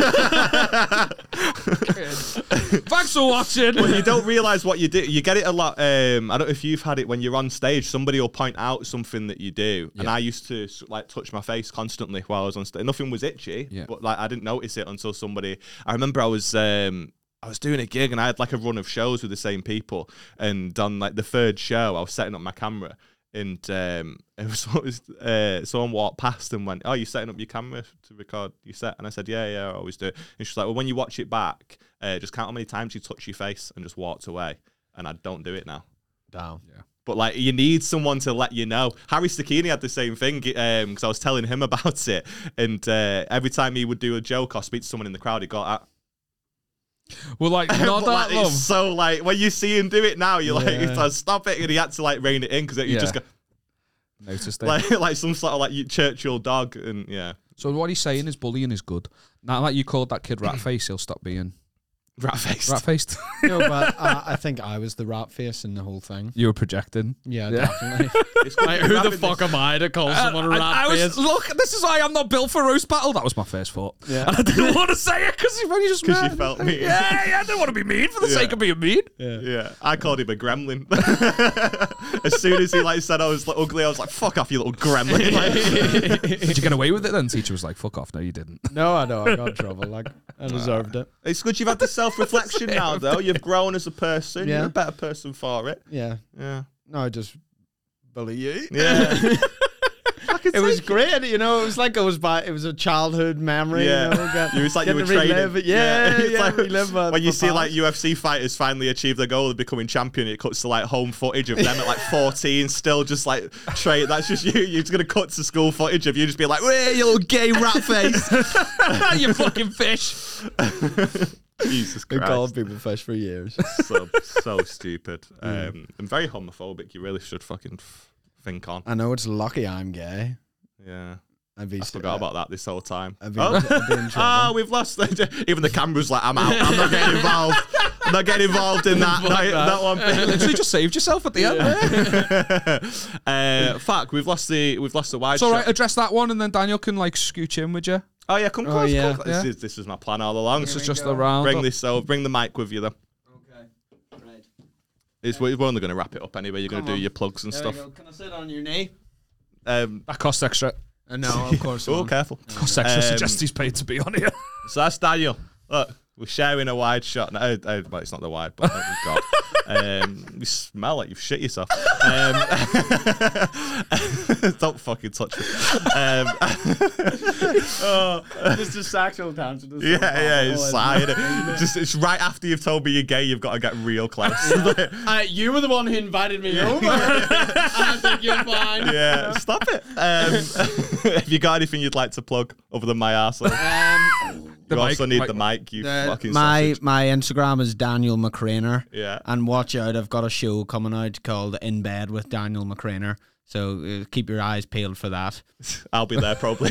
Speaker 2: Thanks for watching.
Speaker 1: Well, you don't realise what you do. You get it a lot. Um, I don't know if you've had it when you're on stage. Somebody will point out something that you do, and
Speaker 2: Yeah.
Speaker 1: I used to like touch my face constantly while I was on stage. Nothing was itchy,
Speaker 2: Yeah.
Speaker 1: but like I didn't notice it until somebody. I remember I was. Um, I was doing a gig and I had like a run of shows with the same people, and on like the third show, I was setting up my camera. And um, it was, it was uh, someone walked past and went, "Oh, you're setting up your camera to record your set?" And I said, "Yeah, yeah, I always do." And she's like, "Well, when you watch it back, uh, just count how many times you touch your face," and just walked away. And I don't do it now.
Speaker 3: Down.
Speaker 2: Yeah.
Speaker 1: But like, you need someone to let you know. Harry Stacchini had the same thing because um, I was telling him about it, and uh, every time he would do a joke or speak to someone in the crowd, he got at.
Speaker 2: Well, like, not
Speaker 1: But,
Speaker 2: that
Speaker 1: like,
Speaker 2: long.
Speaker 1: it's so like when you see him do it now, you're like,
Speaker 3: Yeah.
Speaker 1: "Oh, stop it!" And he had to like rein it in because you
Speaker 2: Yeah.
Speaker 1: just go
Speaker 2: Noticed it.
Speaker 1: like like some sort of like Churchill dog, and yeah.
Speaker 2: So what he's saying is bullying is good. Now that you called that kid rat face, he'll stop being
Speaker 1: Rat faced.
Speaker 2: Rat faced.
Speaker 3: No, but uh, I think I was the rat face in the whole thing.
Speaker 2: You were projecting.
Speaker 3: Yeah,
Speaker 2: Yeah.
Speaker 3: definitely.
Speaker 1: It's good
Speaker 3: Like,
Speaker 1: you're
Speaker 3: who the
Speaker 1: having
Speaker 3: fuck
Speaker 1: this-
Speaker 3: am I to call someone a
Speaker 2: I-
Speaker 3: rat
Speaker 2: I was-
Speaker 3: face?
Speaker 2: look, this is why I'm not built for roast battle. That was my first thought.
Speaker 3: Yeah.
Speaker 2: And I didn't want to say it because you just
Speaker 1: 'Cause you
Speaker 2: mad.
Speaker 1: felt mean.
Speaker 2: Yeah, yeah, I didn't want to be mean for the
Speaker 1: Yeah.
Speaker 2: sake of being mean.
Speaker 3: Yeah.
Speaker 1: Yeah, I called him a gremlin. As soon as he like said I was like, ugly, I was like, "Fuck off, you little gremlin!" Like,
Speaker 2: Did you get away with it then? Teacher was like, "Fuck off." No, you didn't.
Speaker 3: No, I know. I got in trouble. Like, I deserved it.
Speaker 1: it's good you've had the self-reflection now, though. You've grown as a person.
Speaker 3: Yeah.
Speaker 1: You're a better person for it.
Speaker 3: Yeah.
Speaker 1: Yeah,
Speaker 3: No, I just believe you.
Speaker 1: yeah.
Speaker 3: It was great, you know. It was like it was by, it was a childhood memory.
Speaker 1: Yeah.
Speaker 3: You know, get,
Speaker 1: You was like
Speaker 3: get
Speaker 1: you were
Speaker 3: to relive
Speaker 1: training.
Speaker 3: it. Yeah,
Speaker 1: It's
Speaker 3: yeah.
Speaker 1: like
Speaker 3: relive uh,
Speaker 1: when you
Speaker 3: my
Speaker 1: see like
Speaker 3: past.
Speaker 1: U F C fighters finally achieve their goal of becoming champion, it cuts to like home footage of them at like fourteen, still just like train. That's just you. You're just gonna cut to school footage of you just be like, "Hey, you little gay rat face."
Speaker 2: You fucking fish.
Speaker 1: Jesus
Speaker 3: Been
Speaker 1: Christ.
Speaker 3: calling people fish for years.
Speaker 1: so so stupid. Um, and very homophobic. You really should fucking f- think on.
Speaker 3: I know it's lucky I'm gay.
Speaker 1: Yeah,
Speaker 3: I'd be
Speaker 1: I forgot about that this whole time.
Speaker 3: I'd be,
Speaker 1: Oh,
Speaker 3: I'd be in
Speaker 1: oh,
Speaker 3: trouble.
Speaker 1: we've lost. Even the camera's like, I'm out. I'm not getting involved. I'm not getting involved in that. that, that one.
Speaker 2: You literally just saved yourself at the end there.
Speaker 1: uh, fuck, we've lost the we've lost the wide
Speaker 2: It's all
Speaker 1: shot.
Speaker 2: right. Address that one, and then Daniel can like scooch in with you.
Speaker 1: Oh yeah, come
Speaker 3: Oh,
Speaker 1: close.
Speaker 3: yeah.
Speaker 1: come close. This
Speaker 2: Yeah.
Speaker 1: is this is my plan all along.
Speaker 2: This
Speaker 1: So
Speaker 2: is just
Speaker 3: go.
Speaker 2: a round.
Speaker 1: bring this so bring the mic with you then.
Speaker 3: Okay. Right.
Speaker 1: It's, we're only going to wrap it up anyway. You're going
Speaker 3: Come
Speaker 1: to do
Speaker 3: on.
Speaker 1: your plugs and
Speaker 3: There
Speaker 1: stuff.
Speaker 3: we go. Can I sit on your knee?
Speaker 1: Um,
Speaker 2: That costs extra.
Speaker 3: Uh, no, of course
Speaker 1: oh,
Speaker 3: not.
Speaker 1: careful.
Speaker 2: Costs extra.
Speaker 1: Um,
Speaker 2: Suggests he's paid to be on here.
Speaker 1: So that's Daniel. Look, we're sharing a wide shot. No, uh, uh, well, it's not the wide, but oh, God. Um, you smell like you've shit yourself. Um, don't fucking touch me. Um, oh,
Speaker 3: Just a sexual tangent.
Speaker 1: yeah, yeah, it's like, just it's right after you've told me you're gay, you've got to get real close.
Speaker 3: Uh, you were the one who invited me over. I think you're fine.
Speaker 1: Yeah, stop it. Um, have you got anything you'd like to plug other than my arsehole?
Speaker 3: Um,
Speaker 1: You
Speaker 2: The
Speaker 1: also
Speaker 2: mic-
Speaker 1: need
Speaker 2: mic-
Speaker 1: the mic, you
Speaker 3: the-
Speaker 1: fucking
Speaker 3: my
Speaker 1: sausage.
Speaker 3: my Instagram is Daniel McCraner.
Speaker 1: Yeah.
Speaker 3: And watch out, I've got a show coming out called In Bed with Daniel McCraner. So uh, keep your eyes peeled for that.
Speaker 1: I'll be there probably.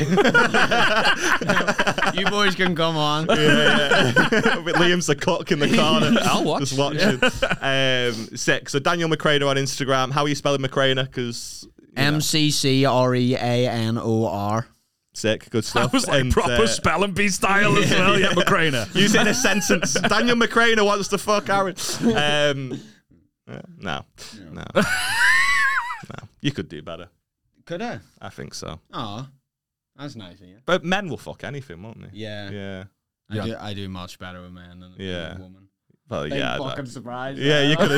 Speaker 3: You boys can come on.
Speaker 1: yeah, yeah. With Liam's the cook in the corner.
Speaker 2: I'll watch.
Speaker 1: Just watching. Um, sick. So Daniel McCraner on Instagram. How are you spelling McCraner? Because
Speaker 3: M C C R E A N O R.
Speaker 1: sick, good stuff.
Speaker 2: That was like
Speaker 1: And,
Speaker 2: proper
Speaker 1: uh,
Speaker 2: spelling bee style as well. Yeah, McCraner.
Speaker 1: Use it in a sentence. Daniel McCraner wants to fuck Aaron. Um, yeah, no, no, no. You could do better.
Speaker 3: Could I?
Speaker 1: I think so.
Speaker 3: Oh, that's nice of you.
Speaker 1: But men will fuck anything, won't they?
Speaker 3: Yeah.
Speaker 1: Yeah.
Speaker 3: I,
Speaker 2: Yeah.
Speaker 3: do, I do much better with men than
Speaker 1: Yeah.
Speaker 3: with a woman.
Speaker 1: Well,
Speaker 3: Big
Speaker 1: yeah.
Speaker 3: fucking
Speaker 1: that-
Speaker 3: surprise.
Speaker 1: Yeah, you
Speaker 3: there.
Speaker 1: could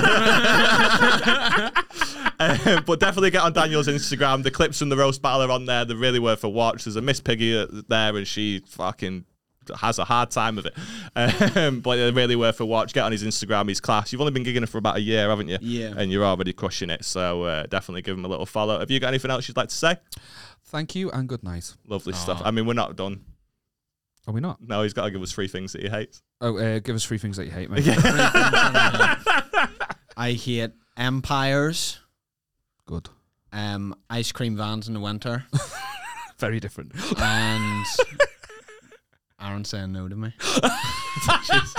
Speaker 1: have. um, but definitely get on Daniel's Instagram. The clips from the roast battle are on there. They're really worth a watch. There's a Miss Piggy uh, there, and she fucking has a hard time of it. Um, but they're really worth a watch. Get on his Instagram. He's class. You've only been gigging it for about a year, haven't you?
Speaker 3: Yeah.
Speaker 1: And you're already crushing it. So uh, definitely give him a little follow. Have you got anything else you'd like to say?
Speaker 2: Thank you and good night.
Speaker 1: Lovely stuff. I mean, we're not done.
Speaker 2: Are we not?
Speaker 1: No, he's got to give us three things that he hates.
Speaker 2: Oh, uh, give us three things that you hate, mate.
Speaker 3: I hate empires,
Speaker 2: Good.
Speaker 3: um, ice cream vans in the winter,
Speaker 2: Very different.
Speaker 3: and Aaron saying no to me.
Speaker 1: Jesus.